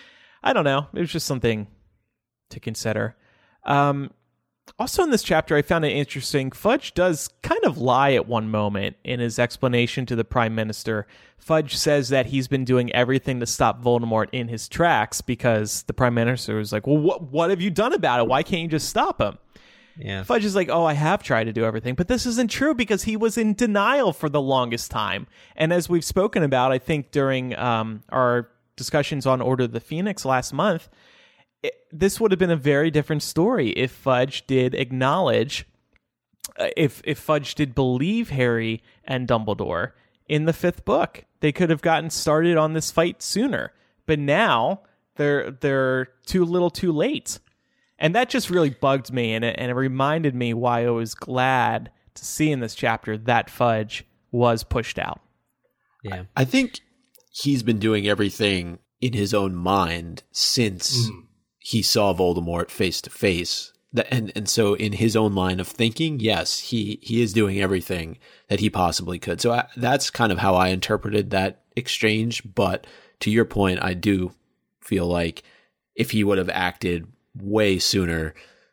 I don't know. It was just something to consider. Um, also in this chapter, I found it interesting. Fudge does kind of lie at one moment in his explanation to the Prime Minister. Fudge says that he's been doing everything to stop Voldemort in his tracks because the Prime Minister was like, well, what, what have you done about it? Why can't you just stop him? Yeah. Fudge is like, oh, I have tried to do everything, but this isn't true because he was in denial for the longest time. And as we've spoken about, I think during um, our discussions on Order of the Phoenix last month, it, this would have been a very different story if Fudge did acknowledge, uh, if if Fudge did believe Harry and Dumbledore in the fifth book. They could have gotten started on this fight sooner, but now they're they're too little, too late. And that just really bugged me, and it, and it reminded me why I was glad to see in this chapter that Fudge was pushed out. Yeah, I think he's been doing everything in his own mind since mm. he saw Voldemort face to face. And and so in his own line of thinking, yes, he, he is doing everything that he possibly could. So I, that's kind of how I interpreted that exchange. But to your point, I do feel like if he would have acted way sooner,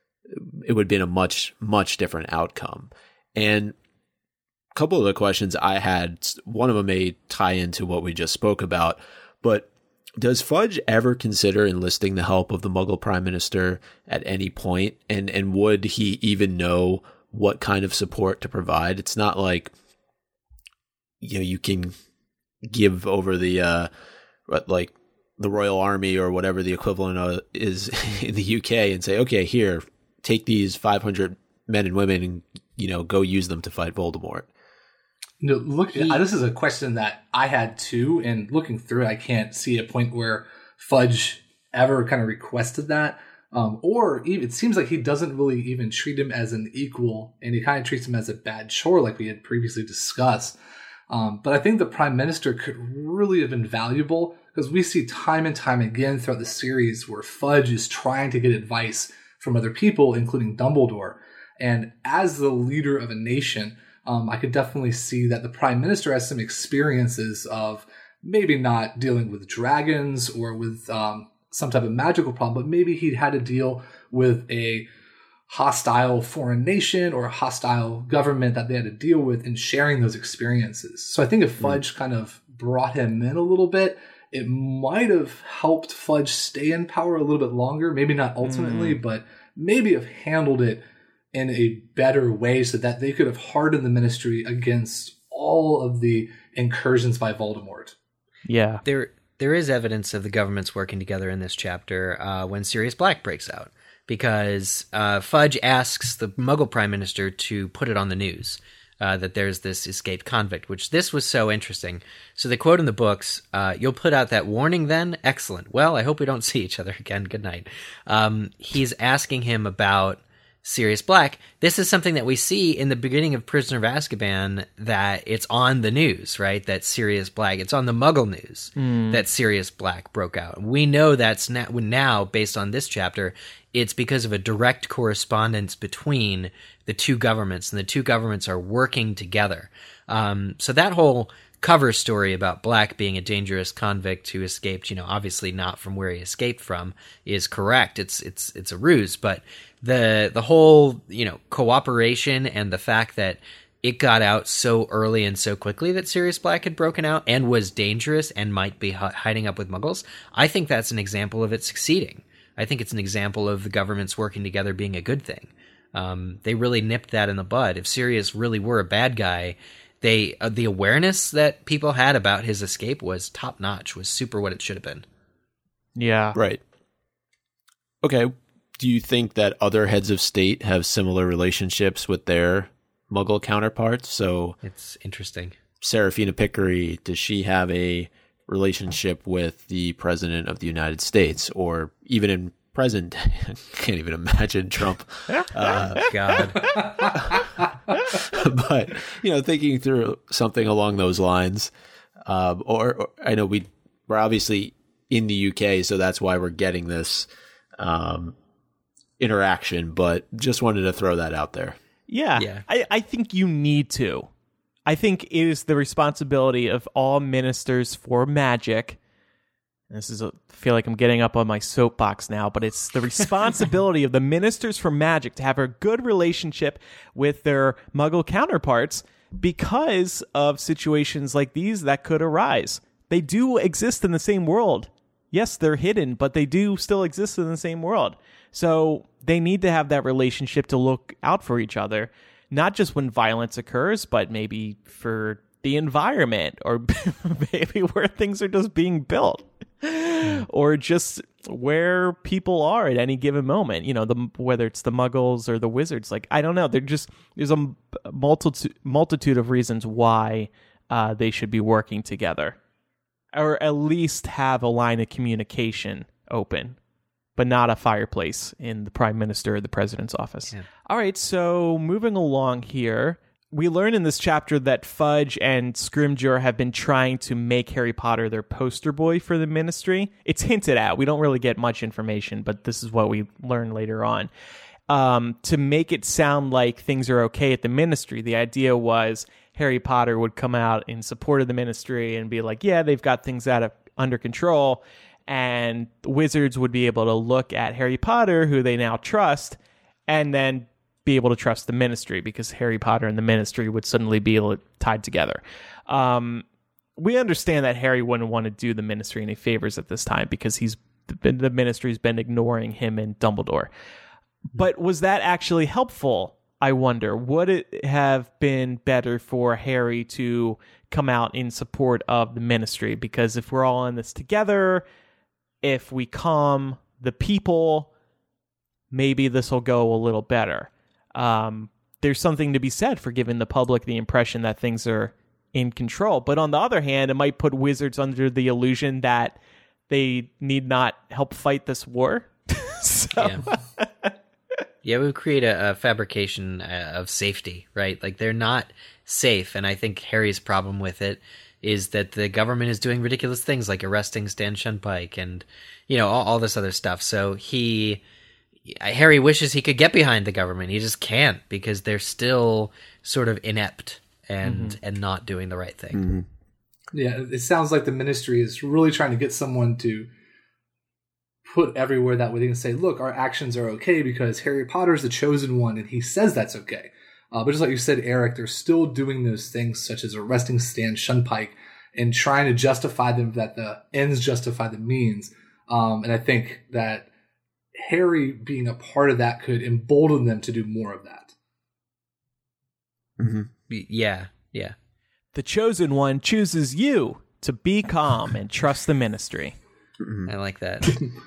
it would have been a much, much different outcome. And a couple of the questions I had, one of them may tie into what we just spoke about, but does Fudge ever consider enlisting the help of the Muggle Prime Minister at any point? And and would he even know what kind of support to provide? It's not like, you know, you can give over the, uh, like, the Royal Army or whatever the equivalent of is in the U K and say, okay, here, take these five hundred men and women and, you know, go use them to fight Voldemort. No, look, he, this is a question that I had too, and looking through it, I can't see a point where Fudge ever kind of requested that. Um, or even, it seems like he doesn't really even treat him as an equal, and he kind of treats him as a bad chore like we had previously discussed. Um, but I think the Prime Minister could really have been valuable, because we see time and time again throughout the series where Fudge is trying to get advice from other people, including Dumbledore. And as the leader of a nation, um, I could definitely see that the Prime Minister has some experiences of maybe not dealing with dragons or with um, some type of magical problem, but maybe he'd had to deal with a hostile foreign nation or a hostile government that they had to deal with, and sharing those experiences. So I think if Fudge mm. kind of brought him in a little bit, it might have helped Fudge stay in power a little bit longer. Maybe not ultimately, mm. but maybe have handled it in a better way so that they could have hardened the Ministry against all of the incursions by Voldemort. Yeah. There, there is evidence of the governments working together in this chapter uh, when Sirius Black breaks out, because uh, Fudge asks the Muggle Prime Minister to put it on the news uh, that there's this escaped convict, which this was so interesting. So they quote in the books, uh, "You'll put out that warning then? Excellent. Well, I hope we don't see each other again. Good night." Um, he's asking him about Sirius Black. This is something that we see in the beginning of Prisoner of Azkaban, that it's on the news, right? That Sirius Black, it's on the Muggle news mm. that Sirius Black broke out. We know that's now, now, based on this chapter, it's because of a direct correspondence between the two governments, and the two governments are working together. Um, so that whole cover story about Black being a dangerous convict who escaped, you know, obviously not from where he escaped from, is correct. It's it's it's a ruse, but the the whole, you know, cooperation and the fact that it got out so early and so quickly that Sirius Black had broken out and was dangerous and might be h- hiding up with Muggles, I think that's an example of it succeeding. I think it's an example of the governments working together being a good thing. Um, they really nipped that in the bud. If Sirius really were a bad guy, they uh, the awareness that people had about his escape was top notch, was super what it should have been. Yeah. Right. Okay. Do you think that other heads of state have similar relationships with their Muggle counterparts? So it's interesting. Serafina Pickery, does she have a relationship with the President of the United States, or even in present? I can't even imagine Trump. Uh, God. But, you know, thinking through something along those lines, um, or, or I know we we're obviously in the U K, so that's why we're getting this um, interaction. But just wanted to throw that out there. Yeah, yeah. I, I think you need to. I think it is the responsibility of all ministers for magic. This is a, I feel like I'm getting up on my soapbox now, but it's the responsibility of the ministers for magic to have a good relationship with their Muggle counterparts, because of situations like these that could arise. They do exist in the same world. Yes, they're hidden, but they do still exist in the same world. So they need to have that relationship to look out for each other, not just when violence occurs, but maybe for the environment, or maybe where things are just being built, or just where people are at any given moment. You know, the whether it's the Muggles or the Wizards. Like, I don't know. They're just there's a multitude multitude of reasons why uh, they should be working together, or at least have a line of communication open, but not a fireplace in the Prime Minister or the President's office. Yeah. All right, so moving along here, we learn in this chapter that Fudge and Scrimgeour have been trying to make Harry Potter their poster boy for the Ministry. It's hinted at. We don't really get much information, but this is what we learn later on. Um, to make it sound like things are okay at the Ministry, the idea was Harry Potter would come out in support of the Ministry and be like, yeah, they've got things out of under control. And the Wizards would be able to look at Harry Potter, who they now trust, and then be able to trust the Ministry, because Harry Potter and the Ministry would suddenly be tied together. Um, we understand that Harry wouldn't want to do the Ministry any favors at this time, because he's the, the Ministry's been ignoring him and Dumbledore. But was that actually helpful? I wonder. Would it have been better for Harry to come out in support of the Ministry? Because if we're all in this together, if we calm the people, maybe this will go a little better. Um, there's something to be said for giving the public the impression that things are in control. But on the other hand, it might put Wizards under the illusion that they need not help fight this war. so... Yeah. Yeah, it would create a, a fabrication uh, of safety, right? Like, they're not safe, and I think Harry's problem with it is that the government is doing ridiculous things like arresting Stan Shunpike and, you know, all, all this other stuff. So he, Harry wishes he could get behind the government. He just can't, because they're still sort of inept and mm-hmm. and not doing the right thing. Mm-hmm. Yeah, it sounds like the Ministry is really trying to get someone to put everywhere that way they can say, look, our actions are okay because Harry Potter's the chosen one and he says that's okay. Uh, but just like you said, Eric, they're still doing those things such as arresting Stan Shunpike and trying to justify them, that the ends justify the means. Um, and I think that Harry being a part of that could embolden them to do more of that. Mm-hmm. Yeah, yeah. The chosen one chooses you to be calm and trust the ministry. Mm-hmm. I like that.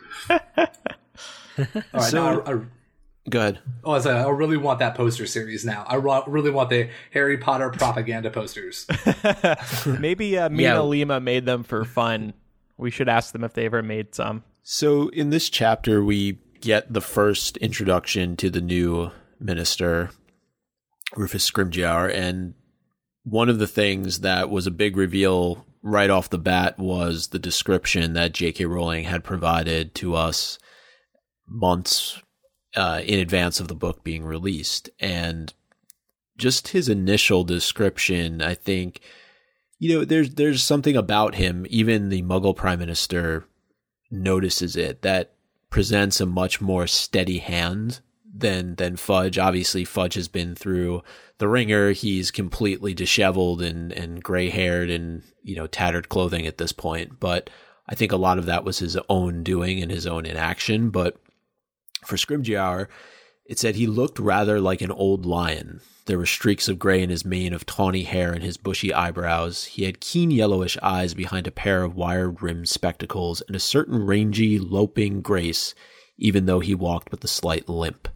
All right, So- now I, I, Go ahead. oh, I, was like, I really want that poster series now. I ro- really want the Harry Potter propaganda posters. Maybe uh, Mina Yeah. Lima made them for fun. We should ask them if they ever made some. So in this chapter, we get the first introduction to the new minister, Rufus Scrimgeour, and one of the things that was a big reveal right off the bat was the description that J K Rowling had provided to us months uh, in advance of the book being released. And just his initial description, I think, you know, there's there's something about him, even the Muggle Prime Minister notices it, that presents a much more steady hand than than Fudge. Obviously, Fudge has been through the ringer. He's completely disheveled and, and gray-haired and, you know, tattered clothing at this point. But I think a lot of that was his own doing and his own inaction. But for Scrimgeour, it said he looked rather like an old lion. There were streaks of gray in his mane of tawny hair and his bushy eyebrows. He had keen yellowish eyes behind a pair of wire-rimmed spectacles and a certain rangy, loping grace, even though he walked with a slight limp.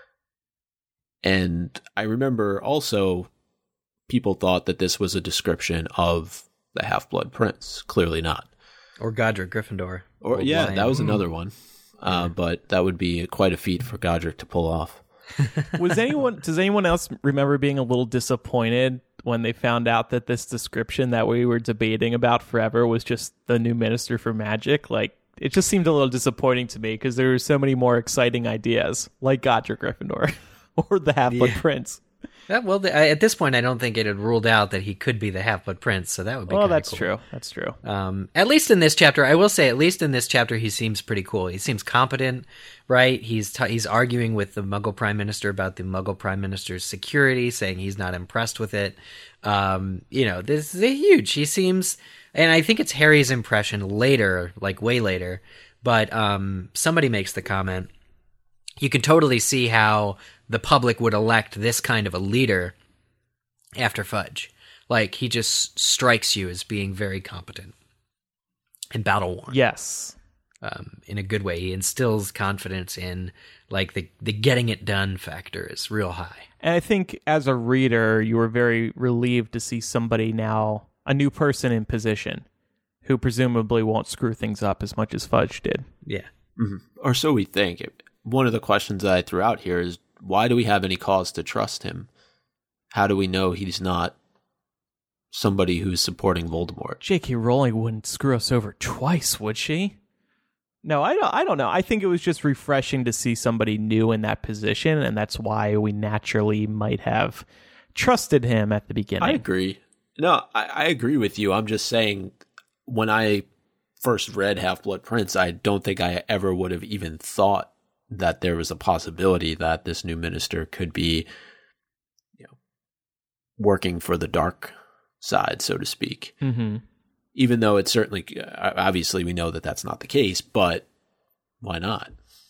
And I remember also people thought that this was a description of the Half-Blood Prince. Clearly not. Or Godric Gryffindor. Or Old yeah, lion. that was another one. Uh, but that would be quite a feat for Godric to pull off. Was anyone? Does anyone else remember being a little disappointed when they found out that this description that we were debating about forever was just the new Minister for Magic? Like, it just seemed a little disappointing to me because there were so many more exciting ideas, like Godric Gryffindor or the Half-Blood Yeah. Prince. Yeah, well, the, I, at this point, I don't think it had ruled out that he could be the Half-Blood Prince, so that would be Well, kinda that's cool. true. That's true. Um, at least in this chapter, I will say, at least in this chapter, he seems pretty cool. He seems competent, right? He's t- he's arguing with the Muggle Prime Minister about the Muggle Prime Minister's security, saying he's not impressed with it. Um, you know, this is huge. He seems, and I think it's Harry's impression later, like way later, but um, somebody makes the comment, you can totally see how the public would elect this kind of a leader after Fudge. Like, he just strikes you as being very competent and battle-worn. Yes. Um, in a good way. He instills confidence in, like, the, the getting it done factor is real high. And I think as a reader, you were very relieved to see somebody now, a new person in position, who presumably won't screw things up as much as Fudge did. Yeah. Mm-hmm. Or so we think. One of the questions that I threw out here is, why do we have any cause to trust him? How do we know he's not somebody who's supporting Voldemort? J K Rowling wouldn't screw us over twice, would she? No, I don't, I don't know. I think it was just refreshing to see somebody new in that position, and that's why we naturally might have trusted him at the beginning. I agree. No, I, I agree with you. I'm just saying, when I first read Half-Blood Prince, I don't think I ever would have even thought that there was a possibility that this new minister could be, you know, working for the dark side, so to speak. Mm-hmm. Even though it's certainly, obviously we know that that's not the case, but why not?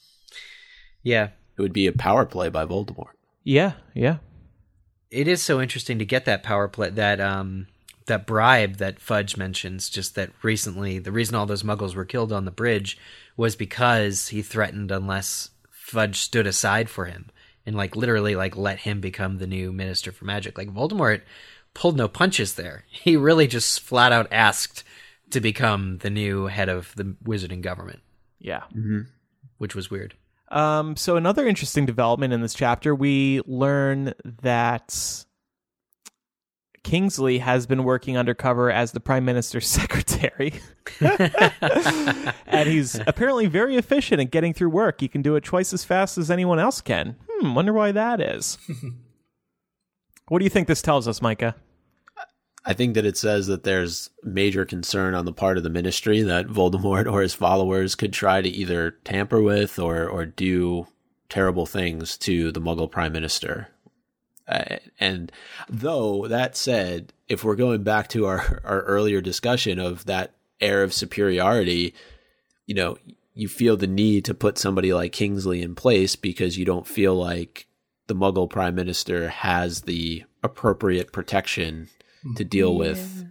Yeah. It would be a power play by Voldemort. Yeah, yeah. It is so interesting to get that power play, that um, that bribe that Fudge mentions, just that recently, the reason all those muggles were killed on the bridge was because he threatened unless Fudge stood aside for him and, like, literally, like, let him become the new Minister for Magic. Like, Voldemort pulled no punches there. He really just flat out asked to become the new head of the wizarding government. Yeah. Mm-hmm. Which was weird. Um, so another interesting development in this chapter, we learn that Kingsley has been working undercover as the Prime Minister's secretary. And he's apparently very efficient at getting through work. He can do it twice as fast as anyone else can. Hmm, wonder why that is. What do you think this tells us, Micah? I think that it says that there's major concern on the part of the ministry that Voldemort or his followers could try to either tamper with or, or do terrible things to the Muggle Prime Minister. Uh, and though that said, if we're going back to our, our earlier discussion of that air of superiority, you know, you feel the need to put somebody like Kingsley in place because you don't feel like the Muggle Prime Minister has the appropriate protection to deal yeah. with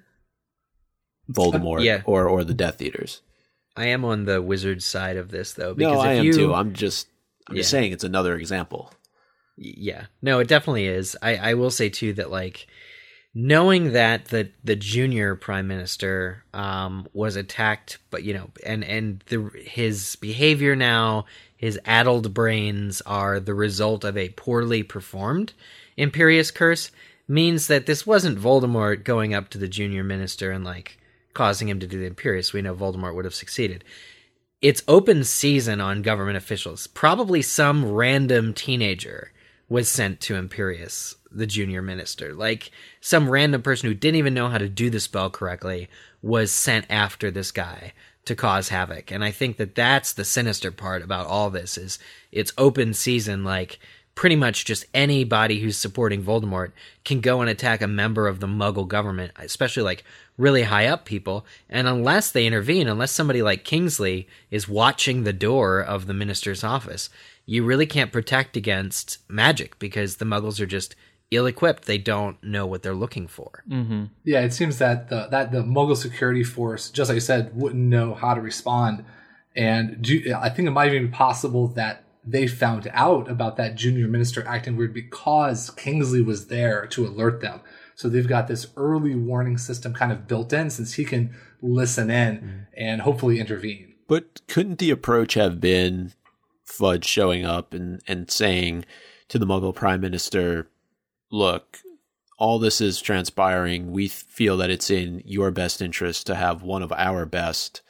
Voldemort yeah. or, or the Death Eaters. I am on the wizard side of this, though. Because no, if I am you... too. I'm just, I'm yeah. just saying it's another example. Yeah. No, it definitely is. I, I will say, too, that, like, knowing that the the junior prime minister um, was attacked, but, you know, and, and the, his behavior now, his addled brains are the result of a poorly performed Imperius Curse, means that this wasn't Voldemort going up to the junior minister and, like, causing him to do the Imperius. We know Voldemort would have succeeded. It's open season on government officials. Probably some random teenager was sent to Imperius, the junior minister. Like, some random person who didn't even know how to do the spell correctly was sent after this guy to cause havoc. And I think that that's the sinister part about all this, is it's open season. Like, pretty much just anybody who's supporting Voldemort can go and attack a member of the Muggle government, especially, like, really high up people. And unless they intervene, unless somebody like Kingsley is watching the door of the minister's office, you really can't protect against magic because the Muggles are just ill-equipped. They don't know what they're looking for. Mm-hmm. Yeah, it seems that the, that the Muggle security force, just like you said, wouldn't know how to respond. And do, I think it might even be possible that they found out about that junior minister acting weird because Kingsley was there to alert them. So they've got this early warning system kind of built in, since he can listen in mm. and hopefully intervene. But couldn't the approach have been Fudge showing up and, and saying to the Muggle Prime Minister, look, all this is transpiring. We feel that it's in your best interest to have one of our best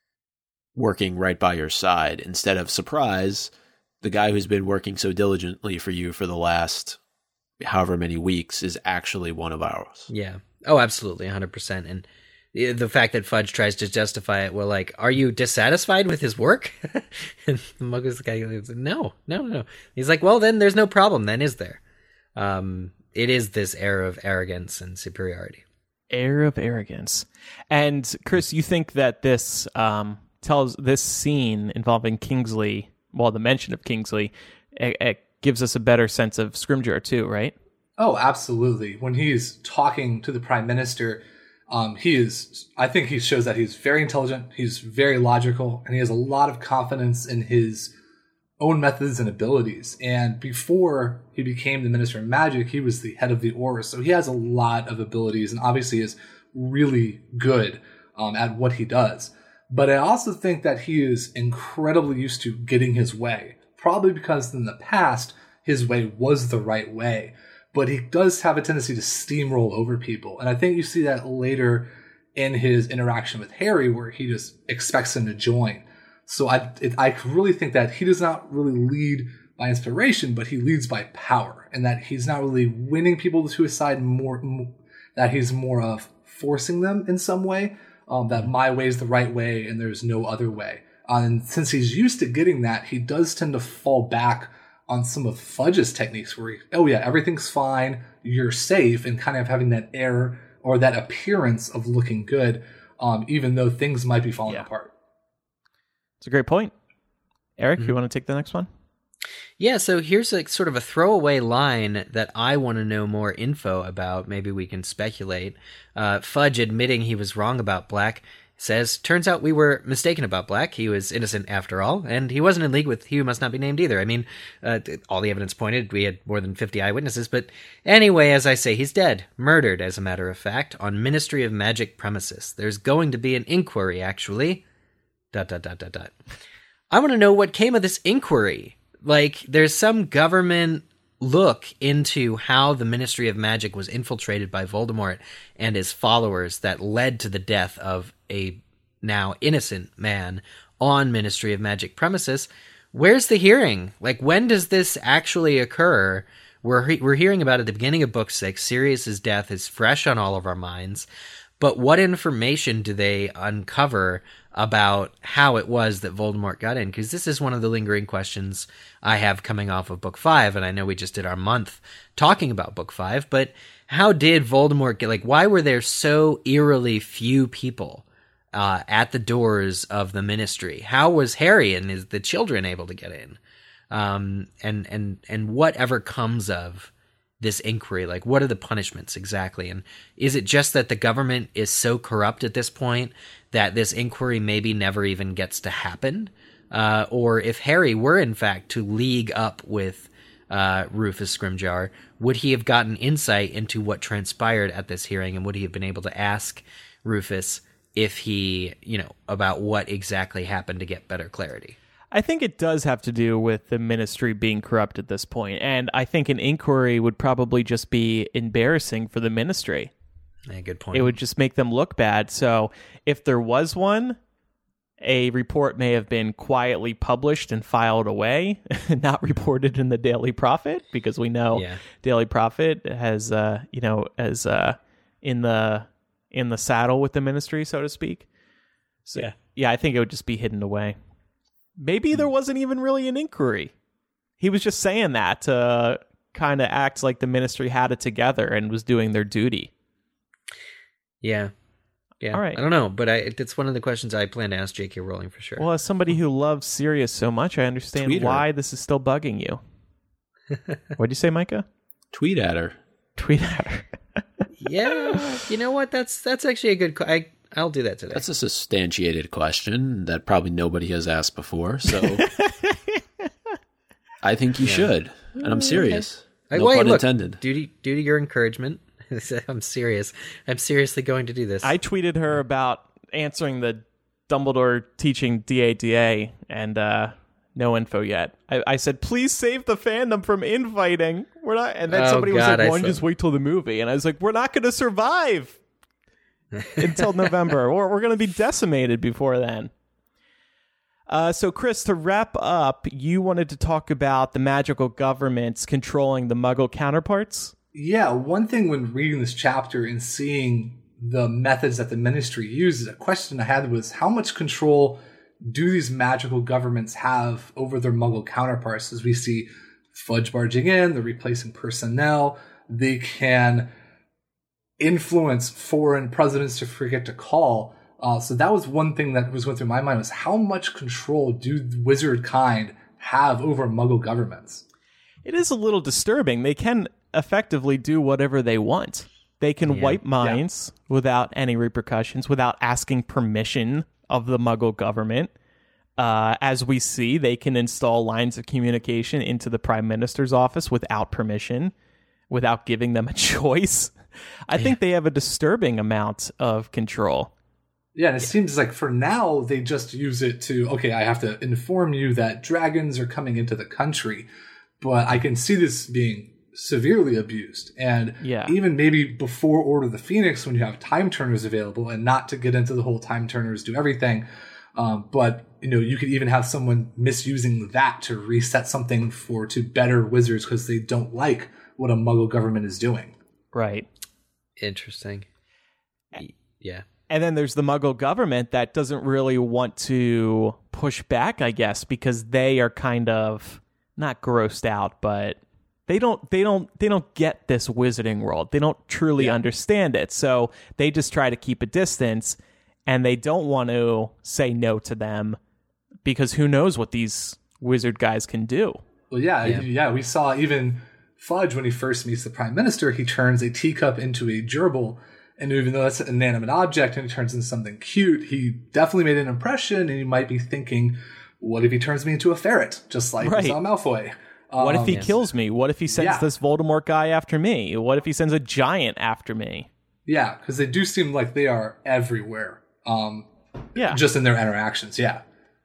working right by your side, instead of, surprise, the guy who's been working so diligently for you for the last however many weeks is actually one of ours. Yeah. Oh, absolutely. one hundred percent. And the fact that Fudge tries to justify it, well, like, are you dissatisfied with his work? And the Muggles guy goes, no, no, no. He's like, well, then there's no problem then, is there? Um, it is this air of arrogance and superiority. Air of arrogance. And Chris, you think that this um, tells this scene involving Kingsley, well, the mention of Kingsley, it, it gives us a better sense of Scrimgeour too, right? Oh, absolutely. When he's talking to the Prime Minister, um, he is, I think he shows that he's very intelligent, he's very logical, and he has a lot of confidence in his own methods and abilities. And before he became the Minister of Magic, he was the head of the Aurors, so he has a lot of abilities and obviously is really good um, at what he does. But I also think that he is incredibly used to getting his way, probably because in the past, his way was the right way. But he does have a tendency to steamroll over people. And I think you see that later in his interaction with Harry, where he just expects him to join. So I, it, I really think that he does not really lead by inspiration, but he leads by power. And that he's not really winning people to his side, more, more that he's more of forcing them in some way. Um, that my way is the right way and there's no other way. Uh, and since he's used to getting that, he does tend to fall back on some of Fudge's techniques where, he, oh yeah, everything's fine, you're safe, and kind of having that air or that appearance of looking good, um, even though things might be falling yeah. apart. It's a great point. Eric, mm-hmm. you want to take the next one? Yeah, so here's a sort of a throwaway line that I want to know more info about. Maybe we can speculate. Uh, Fudge admitting he was wrong about Black says, turns out we were mistaken about Black. He was innocent after all, and he wasn't in league with He Who Must Not Be Named either. I mean, uh, all the evidence pointed, we had more than fifty eyewitnesses, but anyway, as I say, he's dead. Murdered, as a matter of fact, on Ministry of Magic premises. There's going to be an inquiry, actually. Dot, dot, dot, dot, dot. I want to know what came of this inquiry. Like, there's some government look into how the Ministry of Magic was infiltrated by Voldemort and his followers that led to the death of a now innocent man on Ministry of Magic premises. Where's the hearing? Like, when does this actually occur? We're he- we're hearing about it at the beginning of book six. Sirius's death is fresh on all of our minds. But what information do they uncover about how it was that Voldemort got in? Because this is one of the lingering questions I have coming off of book five, and I know we just did our month talking about book five, but how did Voldemort get, like, why were there so eerily few people uh, at the doors of the Ministry? How was Harry and his, the children able to get in? Um, and, and, and whatever comes of this inquiry, like what are the punishments exactly? And is it just that the government is so corrupt at this point that this inquiry maybe never even gets to happen? Uh, or if Harry were in fact to league up with uh, Rufus Scrimgeour, would he have gotten insight into what transpired at this hearing, and would he have been able to ask Rufus if he, you know, about what exactly happened to get better clarity? I think it does have to do with the Ministry being corrupt at this point, and I think an inquiry would probably just be embarrassing for the Ministry. Yeah, good point. It would just make them look bad. So if there was one, a report may have been quietly published and filed away, not reported in the Daily Prophet, because we know yeah. Daily Prophet has, uh, you know, as uh, in the in the saddle with the Ministry, so to speak. So, yeah, yeah, I think it would just be hidden away. Maybe there wasn't even really an inquiry. He was just saying that to kind of act like the Ministry had it together and was doing their duty. Yeah. Yeah. All right. I don't know, but I, it's one of the questions I plan to ask J K Rowling for sure. Well, as somebody who loves Sirius so much, I understand Tweet her. why this is still bugging you. What'd you say, Micah? Tweet at her. Tweet at her. Yeah. You know what? That's that's actually a good... Co- I, I'll do that today. That's a substantiated question that probably nobody has asked before, so I think you yeah. should, and I'm serious. Okay. No Wait, pun look, intended. Due to, due to your encouragement, I'm serious. I'm seriously going to do this. I tweeted her about answering the Dumbledore teaching D A D A, and uh, no info yet. I, I said, please save the fandom from infighting. We're not, and then oh, somebody God, was like, I "Well, saw... just wait till the movie," and I was like, "We're not going to survive until November, or we're going to be decimated before then." Uh, so, Chris, to wrap up, you wanted to talk about the magical governments controlling the Muggle counterparts? Yeah, one thing when reading this chapter and seeing the methods that the Ministry uses, a question I had was, how much control do these magical governments have over their Muggle counterparts? As we see Fudge barging in, they're replacing personnel, they can influence foreign presidents to forget to call. Uh, so that was one thing that was going through my mind, was how much control do wizard kind have over Muggle governments? It is a little disturbing. They can effectively do whatever they want. They can yeah. wipe minds yeah. without any repercussions, without asking permission of the Muggle government. Uh, as we see, they can install lines of communication into the Prime Minister's office without permission, without giving them a choice. I yeah. think they have a disturbing amount of control. Yeah, and it yeah. seems like for now, they just use it to, okay, I have to inform you that dragons are coming into the country, but I can see this being severely abused. And yeah. even maybe before Order of the Phoenix, when you have time turners available, and not to get into the whole time turners do everything, um, but you know, you could even have someone misusing that to reset something for to better wizards because they don't like what a Muggle government is doing. Right. Interesting. Yeah. And then there's the Muggle government that doesn't really want to push back, I guess, because they are kind of not grossed out, but they don't they don't they don't get this wizarding world. They don't truly yeah. understand it. So they just try to keep a distance, and they don't want to say no to them because who knows what these wizard guys can do. Well, yeah, yeah, yeah we saw even Fudge, when he first meets the Prime Minister, he turns a teacup into a gerbil. And even though that's an inanimate object and it turns into something cute, he definitely made an impression, and you might be thinking, what if he turns me into a ferret, just like right. we saw Malfoy? Um, what if he yes. kills me? What if he sends yeah. this Voldemort guy after me? What if he sends a giant after me? Yeah, because they do seem like they are everywhere. Um, yeah. Just in their interactions, yeah.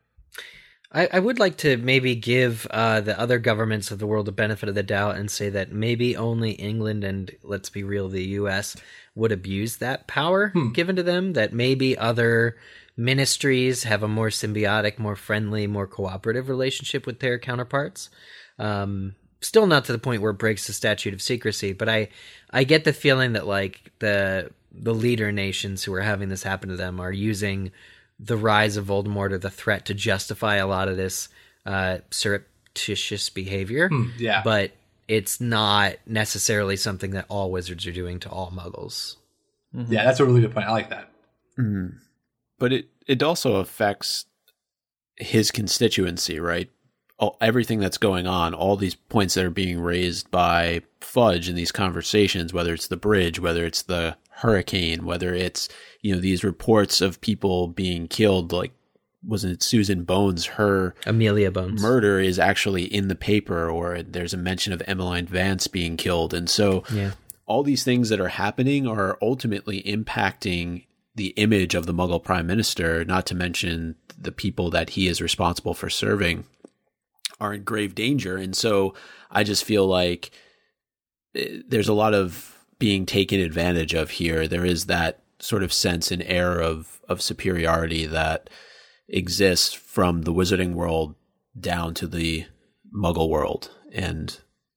I, I would like to maybe give uh, the other governments of the world the benefit of the doubt and say that maybe only England and, let's be real, the U S would abuse that power hmm. given to them, that maybe other ministries have a more symbiotic, more friendly, more cooperative relationship with their counterparts. Um, still not to the point where it breaks the statute of secrecy, but I, I get the feeling that like the the leader nations who are having this happen to them are using the rise of Voldemort or the threat to justify a lot of this uh, surreptitious behavior. Hmm, yeah. But it's not necessarily something that all wizards are doing to all muggles. Mm-hmm. Yeah, that's a really good point. I like that. Mm-hmm. but it, it also affects his constituency, right? All, everything that's going on, all these points that are being raised by Fudge in these conversations, whether it's the bridge, whether it's the hurricane, whether it's, you know, these reports of people being killed, like, wasn't it Susan Bones, her Amelia Bones murder is actually in the paper, or there's a mention of Emmeline Vance being killed. And so yeah. all these things that are happening are ultimately impacting the image of the Muggle Prime Minister, not to mention the people that he is responsible for serving are in grave danger. And so I just feel like there's a lot of being taken advantage of here. There is that sort of sense and air of, of superiority that exists from the wizarding world down to the Muggle world. And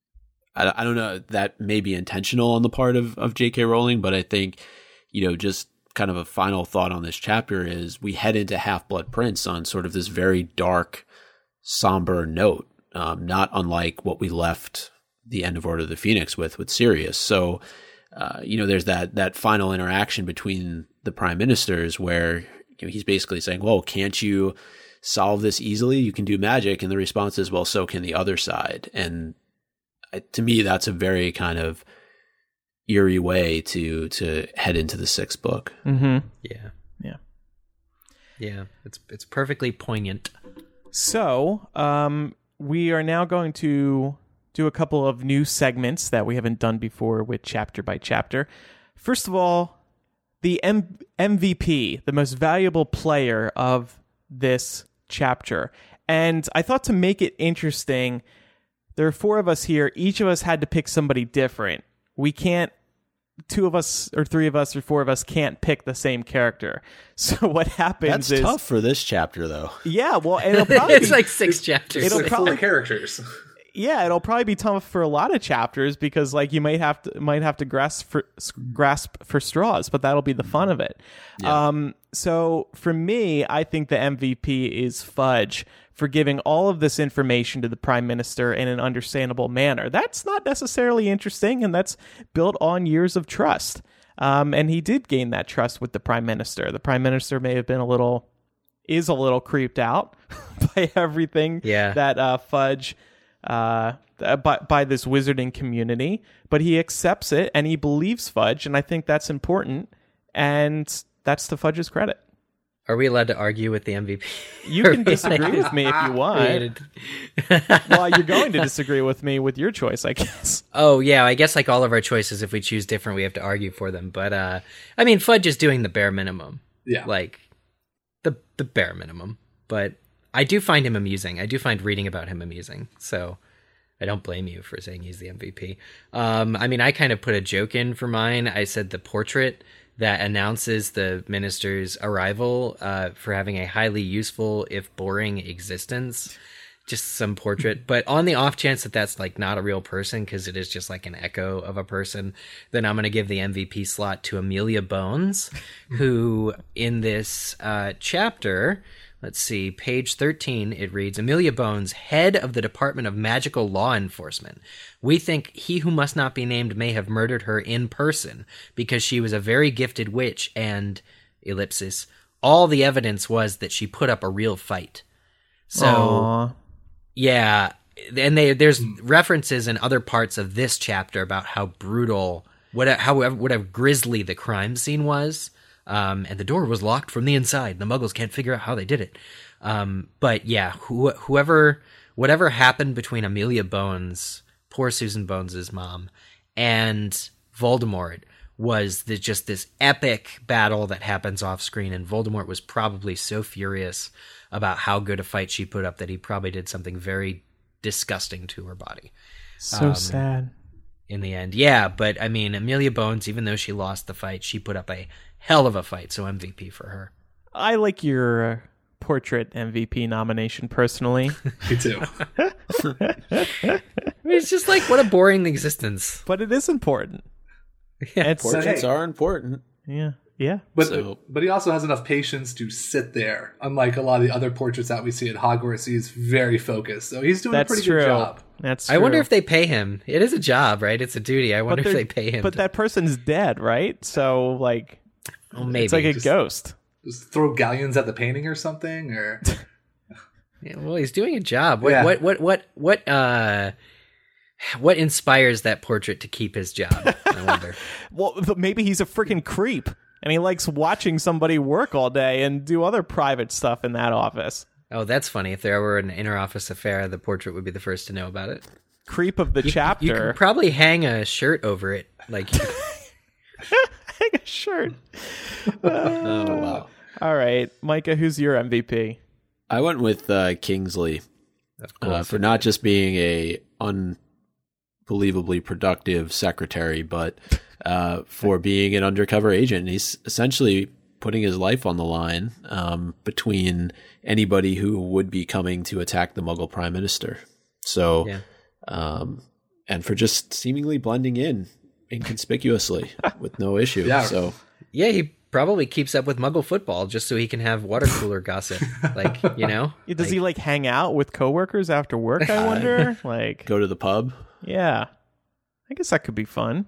I, I don't know, that may be intentional on the part of, of J K Rowling, but I think, you know, just kind of a final thought on this chapter is we head into Half-Blood Prince on sort of this very dark, somber note, um, not unlike what we left the end of Order of the Phoenix with, with Sirius. So, uh, you know, there's that, that final interaction between the prime ministers where, you know, he's basically saying, well, can't you solve this easily? You can do magic. And the response is, well, so can the other side. And uh, to me, that's a very kind of eerie way to, to head into the sixth book. Mm-hmm. Yeah. Yeah. Yeah. It's, it's perfectly poignant. So, um, we are now going to do a couple of new segments that we haven't done before with chapter by chapter. First of all, the M- MVP, the most valuable player of this chapter. And I thought to make it interesting, there are four of us here. Each of us had to pick somebody different. We can't, two of us or three of us or four of us can't pick the same character. So what happens That's is... tough for this chapter, though. Yeah, well, it'll probably it's be, like six chapters. It'll like probably, four characters. Yeah, it'll probably be tough for a lot of chapters because, like, you might have to might have to grasp for grasp for straws, but that'll be the fun of it. Yeah. Um, so for me, I think the M V P is Fudge for giving all of this information to the Prime Minister in an understandable manner. That's not necessarily interesting, and that's built on years of trust. Um, and he did gain that trust with the Prime Minister. The Prime Minister may have been a little, is a little creeped out by everything yeah. that uh, Fudge. Uh, by, by this wizarding community, but he accepts it and he believes Fudge, and I think that's important, and that's to Fudge's credit. Are we allowed to argue with the M V P? You can disagree with me if you want. Well, you're going to disagree with me with your choice, I guess. Oh, yeah, I guess like all of our choices, if we choose different, we have to argue for them. But, uh, I mean, Fudge is doing the bare minimum. Yeah. Like, the the bare minimum. But I do find him amusing. I do find reading about him amusing. So I don't blame you for saying he's the M V P. Um, I mean, I kind of put a joke in for mine. I said the portrait that announces the minister's arrival uh, for having a highly useful, if boring, existence. Just some portrait. But on the off chance that that's like not a real person, because it is just like an echo of a person, then I'm going to give the M V P slot to Amelia Bones, who in this uh, chapter... Let's see, page thirteen, it reads, Amelia Bones, head of the Department of Magical Law Enforcement. We think he who must not be named may have murdered her in person because she was a very gifted witch and, ellipsis, all the evidence was that she put up a real fight. So, Aww. yeah, and they, there's references in other parts of this chapter about how brutal, what, how, what a grisly the crime scene was. Um, and the door was locked from the inside. The Muggles can't figure out how they did it. Um, but yeah, who, whoever, whatever happened between Amelia Bones, poor Susan Bones' mom, and Voldemort was the, just this epic battle that happens off screen. And Voldemort was probably so furious about how good a fight she put up that he probably did something very disgusting to her body. So um, sad. In the end. Yeah, but I mean, Amelia Bones, even though she lost the fight, she put up a hell of a fight, so M V P for her. I like your uh, portrait M V P nomination personally. Me too. I mean, it's just like, what a boring existence. But it is important. Yeah, It's, Portraits hey. are important. yeah, yeah. But So- but he also has enough patience to sit there. Unlike a lot of the other portraits that we see at Hogwarts, he's very focused. So he's doing That's a pretty true. good job. That's true. I wonder if they pay him. It is a job, right? It's a duty. I wonder if they're- they pay him. But to- that person's dead, right? So, like, oh, maybe. it's like a Just- ghost. just throw galleons at the painting or something? Or Yeah, well, he's doing a job. What Yeah. what what what what uh what inspires that portrait to keep his job? I wonder. Well, but maybe he's a freaking creep, and he likes watching somebody work all day and do other private stuff in that office. Oh, that's funny. If there were an inter-office affair, the portrait would be the first to know about it. Creep of the You, chapter. you could probably hang a shirt over it, like. Hang a shirt. Oh, wow. All right, Micah, who's your M V P? I went with uh, Kingsley uh, for not just being a unbelievably productive secretary, but uh, for being an undercover agent. He's essentially putting his life on the line um, between anybody who would be coming to attack the Muggle Prime Minister. So, Yeah. um, and for just seemingly blending in inconspicuously with no issue. Yeah. So, Yeah, he probably keeps up with Muggle football just so he can have water cooler gossip. Like, you know? Does Like, he like hang out with coworkers after work? I wonder. Like, go to the pub. yeah, I guess that could be fun.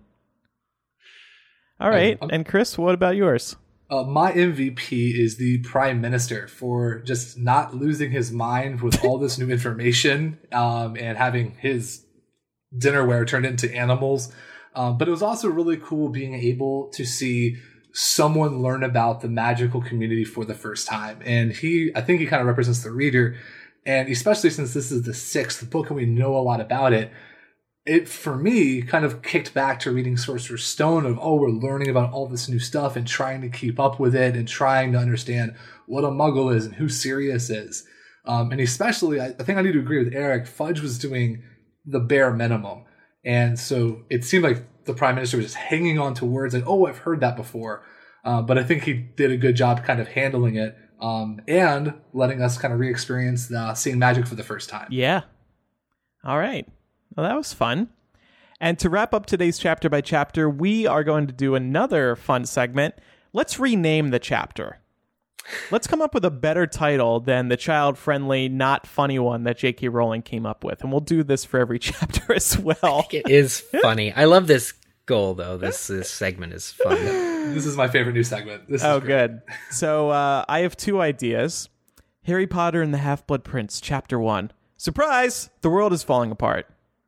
All right, Um, and Chris, what about yours? Uh, my M V P is the Prime Minister for just not losing his mind with all this new information um, and having his dinnerware turned into animals. Um, but it was also really cool being able to see someone learn about the magical community for the first time. And he, I think he kind of represents the reader. And especially since this is the sixth book and we know a lot about it, it, for me, kind of kicked back to reading Sorcerer's Stone of, oh, we're learning about all this new stuff and trying to keep up with it and trying to understand what a Muggle is and who Sirius is. Um, and especially, I, I think I need to agree with Eric, Fudge was doing the bare minimum. And so it seemed like the Prime Minister was just hanging on to words like, oh, I've heard that before. Uh, but I think he did a good job kind of handling it um, and letting us kind of re-experience the, seeing magic for the first time. Yeah. All right. Well, that was fun. And to wrap up today's chapter by chapter, we are going to do another fun segment. Let's rename the chapter. Let's come up with a better title than the child-friendly, not funny one that J K Rowling came up with. And we'll do this for every chapter as well. it is funny. I love this goal, though. This, this segment is fun. This is my favorite new segment. This is Oh, great. good. So uh, I have two ideas. Harry Potter and the Half-Blood Prince, Chapter one. Surprise! The world is falling apart.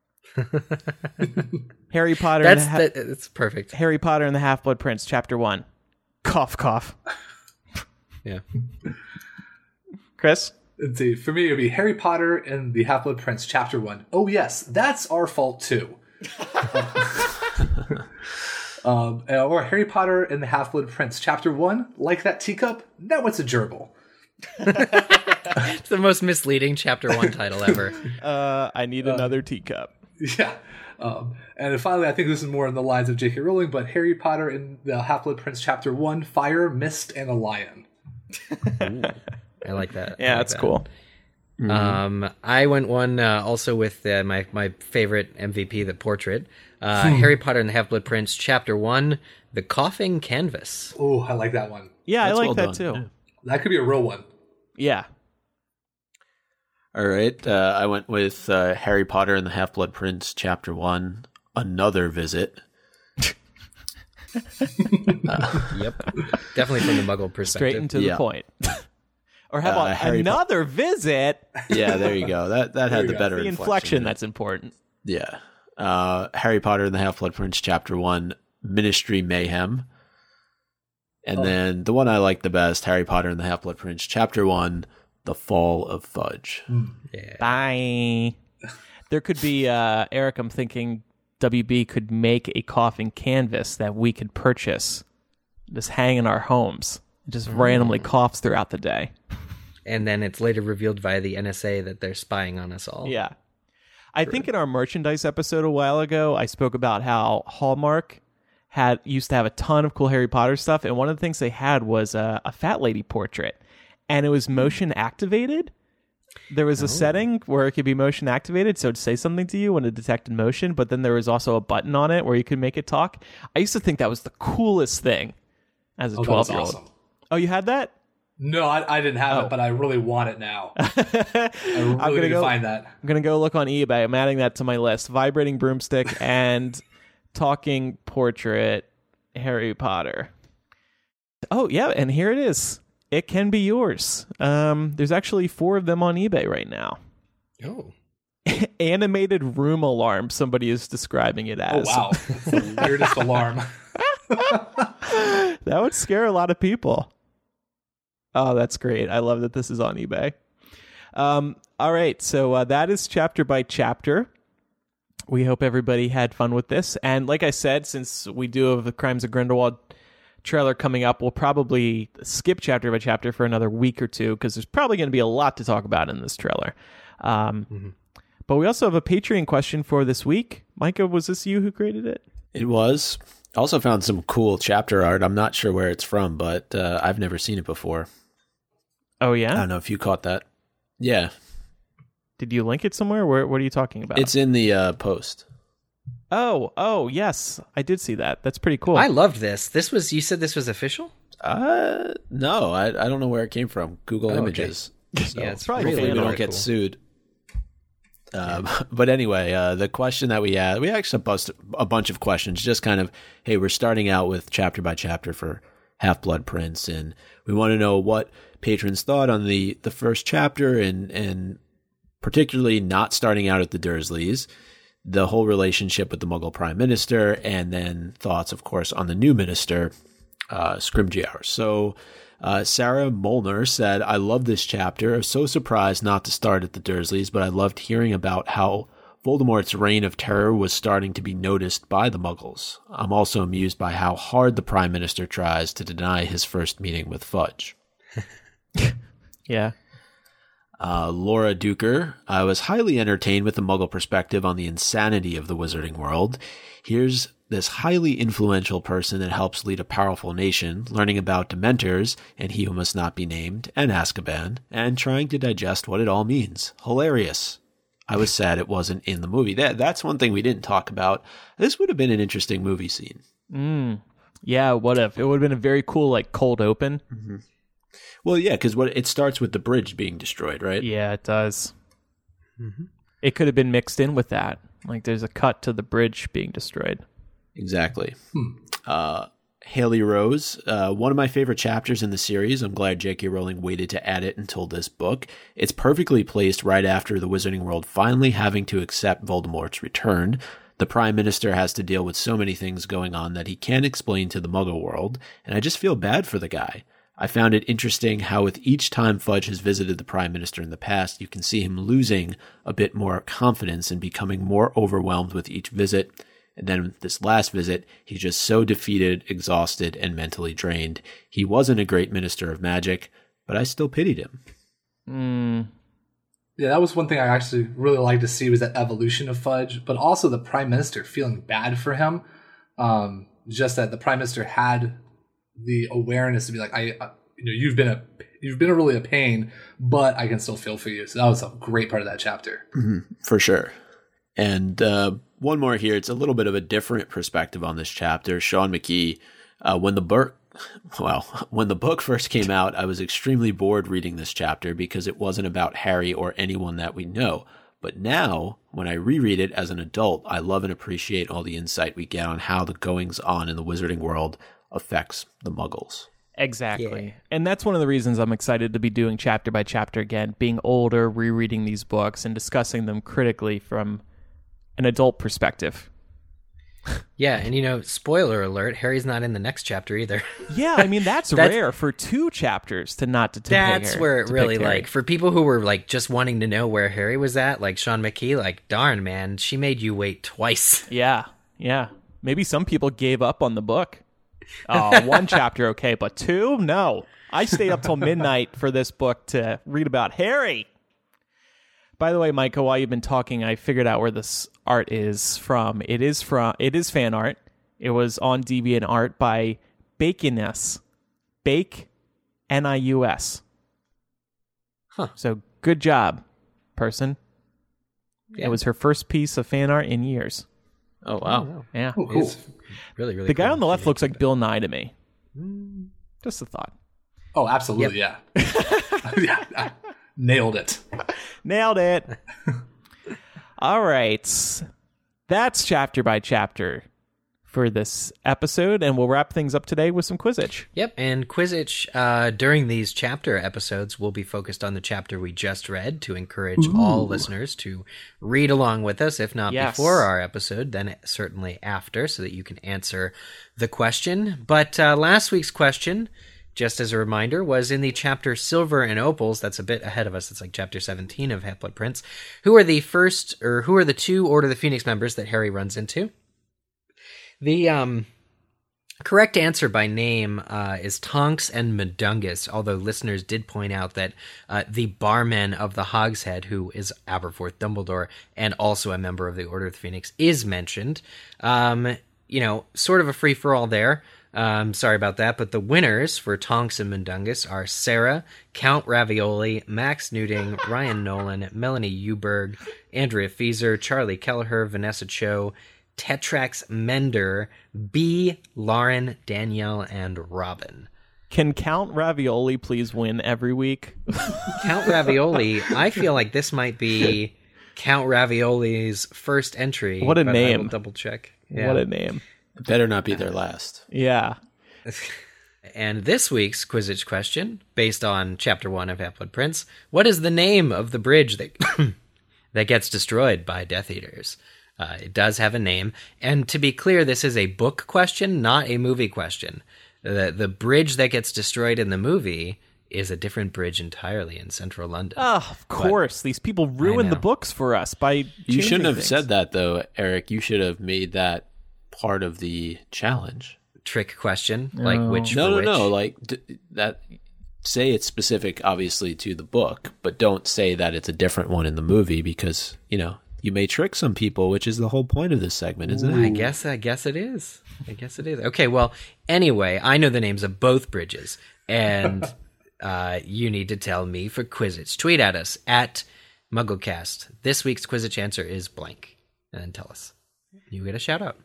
Harry Potter and That's the ha- that, it's perfect. Harry Potter and the Half-Blood Prince, Chapter one. Cough, cough. Yeah. Chris? Let's see. For me, it would be Harry Potter and the Half-Blood Prince, Chapter one. Oh, yes, that's our fault, too. um, or Harry Potter and the Half-Blood Prince, Chapter one. Like that teacup? Now it's a gerbil. It's the most misleading chapter one title ever. Uh, I need another teacup. Yeah. Um, and then finally, I think this is more in the lines of J K Rowling, but Harry Potter and the Half-Blood Prince, Chapter one, Fire, Mist, and a Lion. I like that. Yeah, I like that's that. cool. Um, I went one uh, also with uh, my my favorite M V P, the portrait. Uh, Harry Potter and the Half-Blood Prince, Chapter One, The Coughing Canvas. Oh, I like that one. Yeah, That's I like well that done, too. yeah. That could be a real one. Yeah. All right. Uh, I went with uh, Harry Potter and the Half-Blood Prince, Chapter one, Another Visit. Yep, definitely from the Muggle perspective. Straight and to Yeah. the point. Or how Uh, about Harry Po- another visit? Yeah, there you go. That that had you the go. better The inflection. inflection, in it. that's important. Yeah. Uh, Harry Potter and the Half-Blood Prince, Chapter one, Ministry Mayhem. And Oh. then the one I like the best, Harry Potter and the Half-Blood Prince, Chapter one, The Fall of Fudge. Yeah. Bye. There could be, uh, Eric, I'm thinking W B could make a coughing canvas that we could purchase, just hang in our homes. It just randomly coughs throughout the day. And then it's later revealed via the N S A that they're spying on us all. Yeah. I think in our merchandise episode a while ago, I spoke about how Hallmark had used to have a ton of cool Harry Potter stuff, and one of the things they had was a, a fat lady portrait, and it was motion activated. There was a setting where it could be motion activated, so it'd say something to you when it detected motion, but then there was also a button on it where you could make it talk. I used to think that was the coolest thing as a Oh, that was twelve-year-old. awesome. Oh, you had that? No, I, I didn't have Oh. it, but I really want it now. I really gonna need to go- find that. I'm going to go look on eBay. I'm adding that to my list. Vibrating broomstick and talking portrait Harry Potter. Oh, yeah, and here it is. it can be yours. Um, there's actually four of them on eBay right now. Oh. Animated room alarm, somebody is describing it as. Oh, wow. That's the weirdest alarm. That would scare a lot of people. Oh, that's great. I love that this is on eBay. Um, all right, so uh, that is chapter by chapter. We hope everybody had fun with this. And like I said, since we do have the Crimes of Grindelwald trailer coming up, we'll probably skip chapter by chapter for another week or two because there's probably going to be a lot to talk about in this trailer. Um, mm-hmm. But we also have a Patreon question for this week. Micah, was this you who created it? It was. I also found some cool chapter art. I'm not sure where it's from, but uh, I've never seen it before. Oh, yeah? I don't know if you caught that. Yeah. Did you link it somewhere? Where, what are you talking about? It's in the uh, post. Oh, oh, yes. I did see that. That's pretty cool. I loved this. This was, you said this was official? Uh, no, I, I don't know where it came from. Google oh, Images. Okay. So yeah, it's probably hopefully we don't get cool. sued. Um, but anyway, uh, the question that we had, we actually bust a bunch of questions, just kind of, hey, we're starting out with chapter by chapter for Half-Blood Prince, and we want to know what patrons thought on the, the first chapter, and, and particularly not starting out at the Dursleys, the whole relationship with the Muggle Prime Minister, and then thoughts, of course, on the new minister, uh, Scrimgeour. So uh, Sarah Molnar said, I love this chapter. I was so surprised not to start at the Dursleys, but I loved hearing about how Voldemort's reign of terror was starting to be noticed by the Muggles. I'm also amused by how hard the Prime Minister tries to deny his first meeting with Fudge. Yeah. Uh, Laura Duker, I was highly entertained with the Muggle perspective on the insanity of the wizarding world. Here's this highly influential person that helps lead a powerful nation, learning about Dementors and He Who Must Not Be Named and Azkaban, and trying to digest what it all means. Hilarious. I was sad it wasn't in the movie. That That's one thing we didn't talk about. This would have been an interesting movie scene. Mm. Yeah, what if? It would have been a very cool, like, cold open. Mm-hmm. Well, yeah, because what it starts with the bridge being destroyed, right? Yeah, it does. Mm-hmm. It could have been mixed in with that. Like, there's a cut to the bridge being destroyed. Exactly. Hmm. Uh, Haley Rose, uh, one of my favorite chapters in the series. I'm glad J K Rowling waited to add it until this book. It's perfectly placed right after the Wizarding World finally having to accept Voldemort's return. The Prime Minister has to deal with so many things going on that he can't explain to the Muggle world, and I just feel bad for the guy. I found it interesting how with each time Fudge has visited the Prime Minister in the past, you can see him losing a bit more confidence and becoming more overwhelmed with each visit. And then this last visit, he's just so defeated, exhausted, and mentally drained. He wasn't a great minister of magic, but I still pitied him. Mm. Yeah, that was one thing I actually really liked to see was that evolution of Fudge, but also the Prime Minister feeling bad for him. Um, just that the Prime Minister had the awareness to be like, I, uh, you know, you've been a, you've been a really a pain, but I can still feel for you. So that was a great part of that chapter. Mm-hmm, for sure. And uh, one more here. It's a little bit of a different perspective on this chapter. Sean McKee, uh, when the book, well, when the book first came out, I was extremely bored reading this chapter because it wasn't about Harry or anyone that we know. But now, when I reread it as an adult, I love and appreciate all the insight we get on how the goings on in the wizarding world affects the Muggles. Exactly. Yeah. And that's one of the reasons I'm excited to be doing chapter by chapter again, being older, rereading these books and discussing them critically from an adult perspective. Yeah, and you know, spoiler alert, Harry's not in the next chapter either. Yeah, I mean, that's, that's rare for two chapters to not to That's Harry, where it really, Harry. like, for people who were, like, just wanting to know where Harry was at, like Sean McKee, like, darn, man, she made you wait twice. Yeah, yeah. Maybe some people gave up on the book. Oh, one chapter, okay, but two? No. I stayed up till midnight for this book to read about Harry. By the way, Micah, while you've been talking, I figured out where this art is from. It is from. It is fan art. It was on DeviantArt by Bakiness. Bake, N I U S. Huh. So good job, person. Yeah. It was her first piece of fan art in years. Oh, wow. Yeah. Oh, cool. It's really, really The guy cool. on the left looks like Bill Nye to me. Just a thought. Oh, absolutely, yeah. Yeah, I nailed it. Nailed it. All right. That's chapter by chapter for this episode, and we'll wrap things up today with some Quizzitch. Yep, and Quizzitch uh, during these chapter episodes will be focused on the chapter we just read to encourage Ooh. all listeners to read along with us, if not yes. before our episode, then certainly after, so that you can answer the question. But uh, last week's question, just as a reminder, was in the chapter Silver and Opals. That's a bit ahead of us. It's like chapter seventeen of Half-Blood Prince. Who are the first, or who are the two Order of the Phoenix members that Harry runs into? The um, correct answer by name uh, is Tonks and Mundungus, although listeners did point out that uh, the barman of the Hogshead, who is Aberforth Dumbledore and also a member of the Order of the Phoenix, is mentioned. Um, you know, sort of a free-for-all there. Um, sorry about that, but the winners for Tonks and Mundungus are Sarah, Count Ravioli, Max Newding, Ryan Nolan, Melanie Uberg, Andrea Fieser, Charlie Kelleher, Vanessa Cho, Tetrax Mender, B, Lauren, Danielle, and Robin. Can Count Ravioli please win every week? Count Ravioli, I feel like this might be Count Ravioli's first entry. What a name. I will double check. Yeah. What a name. It better not be their last. Yeah. And this week's Quizzitch question, based on chapter one of Half-Blood Prince, what is the name of the bridge that that gets destroyed by Death Eaters? Uh, it does have a name. And to be clear, this is a book question, not a movie question. The the bridge that gets destroyed in the movie is a different bridge entirely in central London. Oh, of course. But these people ruin the books for us by You shouldn't have things. said that, though, Eric. You should have made that part of the challenge. Trick question? Like No. which No, for no, which? no. Like, d- that. Say it's specific, obviously, to the book, but don't say that it's a different one in the movie because, you know, you may trick some people, which is the whole point of this segment, isn't it? I guess I guess it is. I guess it is. Okay, well, anyway, I know the names of both bridges, and uh, you need to tell me for Quizzitch. Tweet at us, at MuggleCast. This week's Quizzitch answer is blank. And then tell us. You get a shout-out.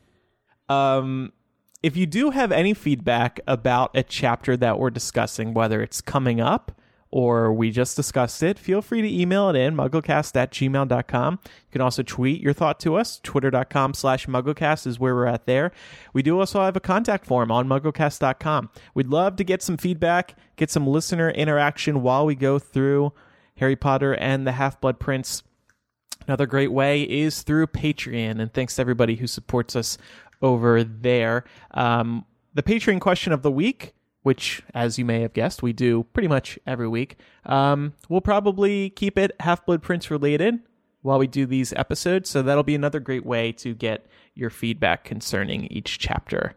Um, if you do have any feedback about a chapter that we're discussing, whether it's coming up or we just discussed it, feel free to email it in, mugglecast at gmail dot com. You can also tweet your thought to us. Twitter.com slash mugglecast is where we're at there. We do also have a contact form on mugglecast dot com. We'd love to get some feedback, get some listener interaction while we go through Harry Potter and the Half-Blood Prince. Another great way is through Patreon, and thanks to everybody who supports us over there. Um, the Patreon question of the week, which, as you may have guessed, we do pretty much every week. Um, we'll probably keep it Half-Blood Prince related while we do these episodes, so that'll be another great way to get your feedback concerning each chapter.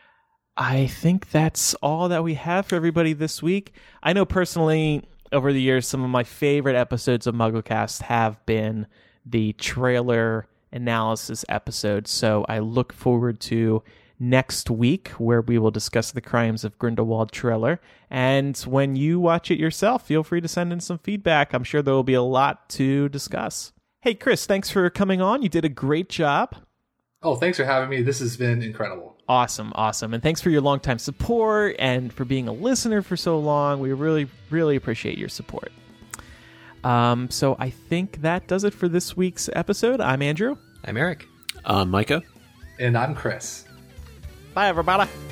I think that's all that we have for everybody this week. I know personally, over the years, some of my favorite episodes of MuggleCast have been the trailer analysis episodes, so I look forward to next week, where we will discuss the Crimes of Grindelwald trailer. And when you watch it yourself, feel free to send in some feedback. I'm sure there will be a lot to discuss. Hey, Chris, thanks for coming on. You did a great job. Oh, thanks for having me. This has been incredible. Awesome, awesome. And thanks for your longtime support and for being a listener for so long. We really, really appreciate your support. Um, so I think that does it for this week's episode. I'm Andrew. I'm Eric. Um, Micah. And I'm Chris. Bye, everybody.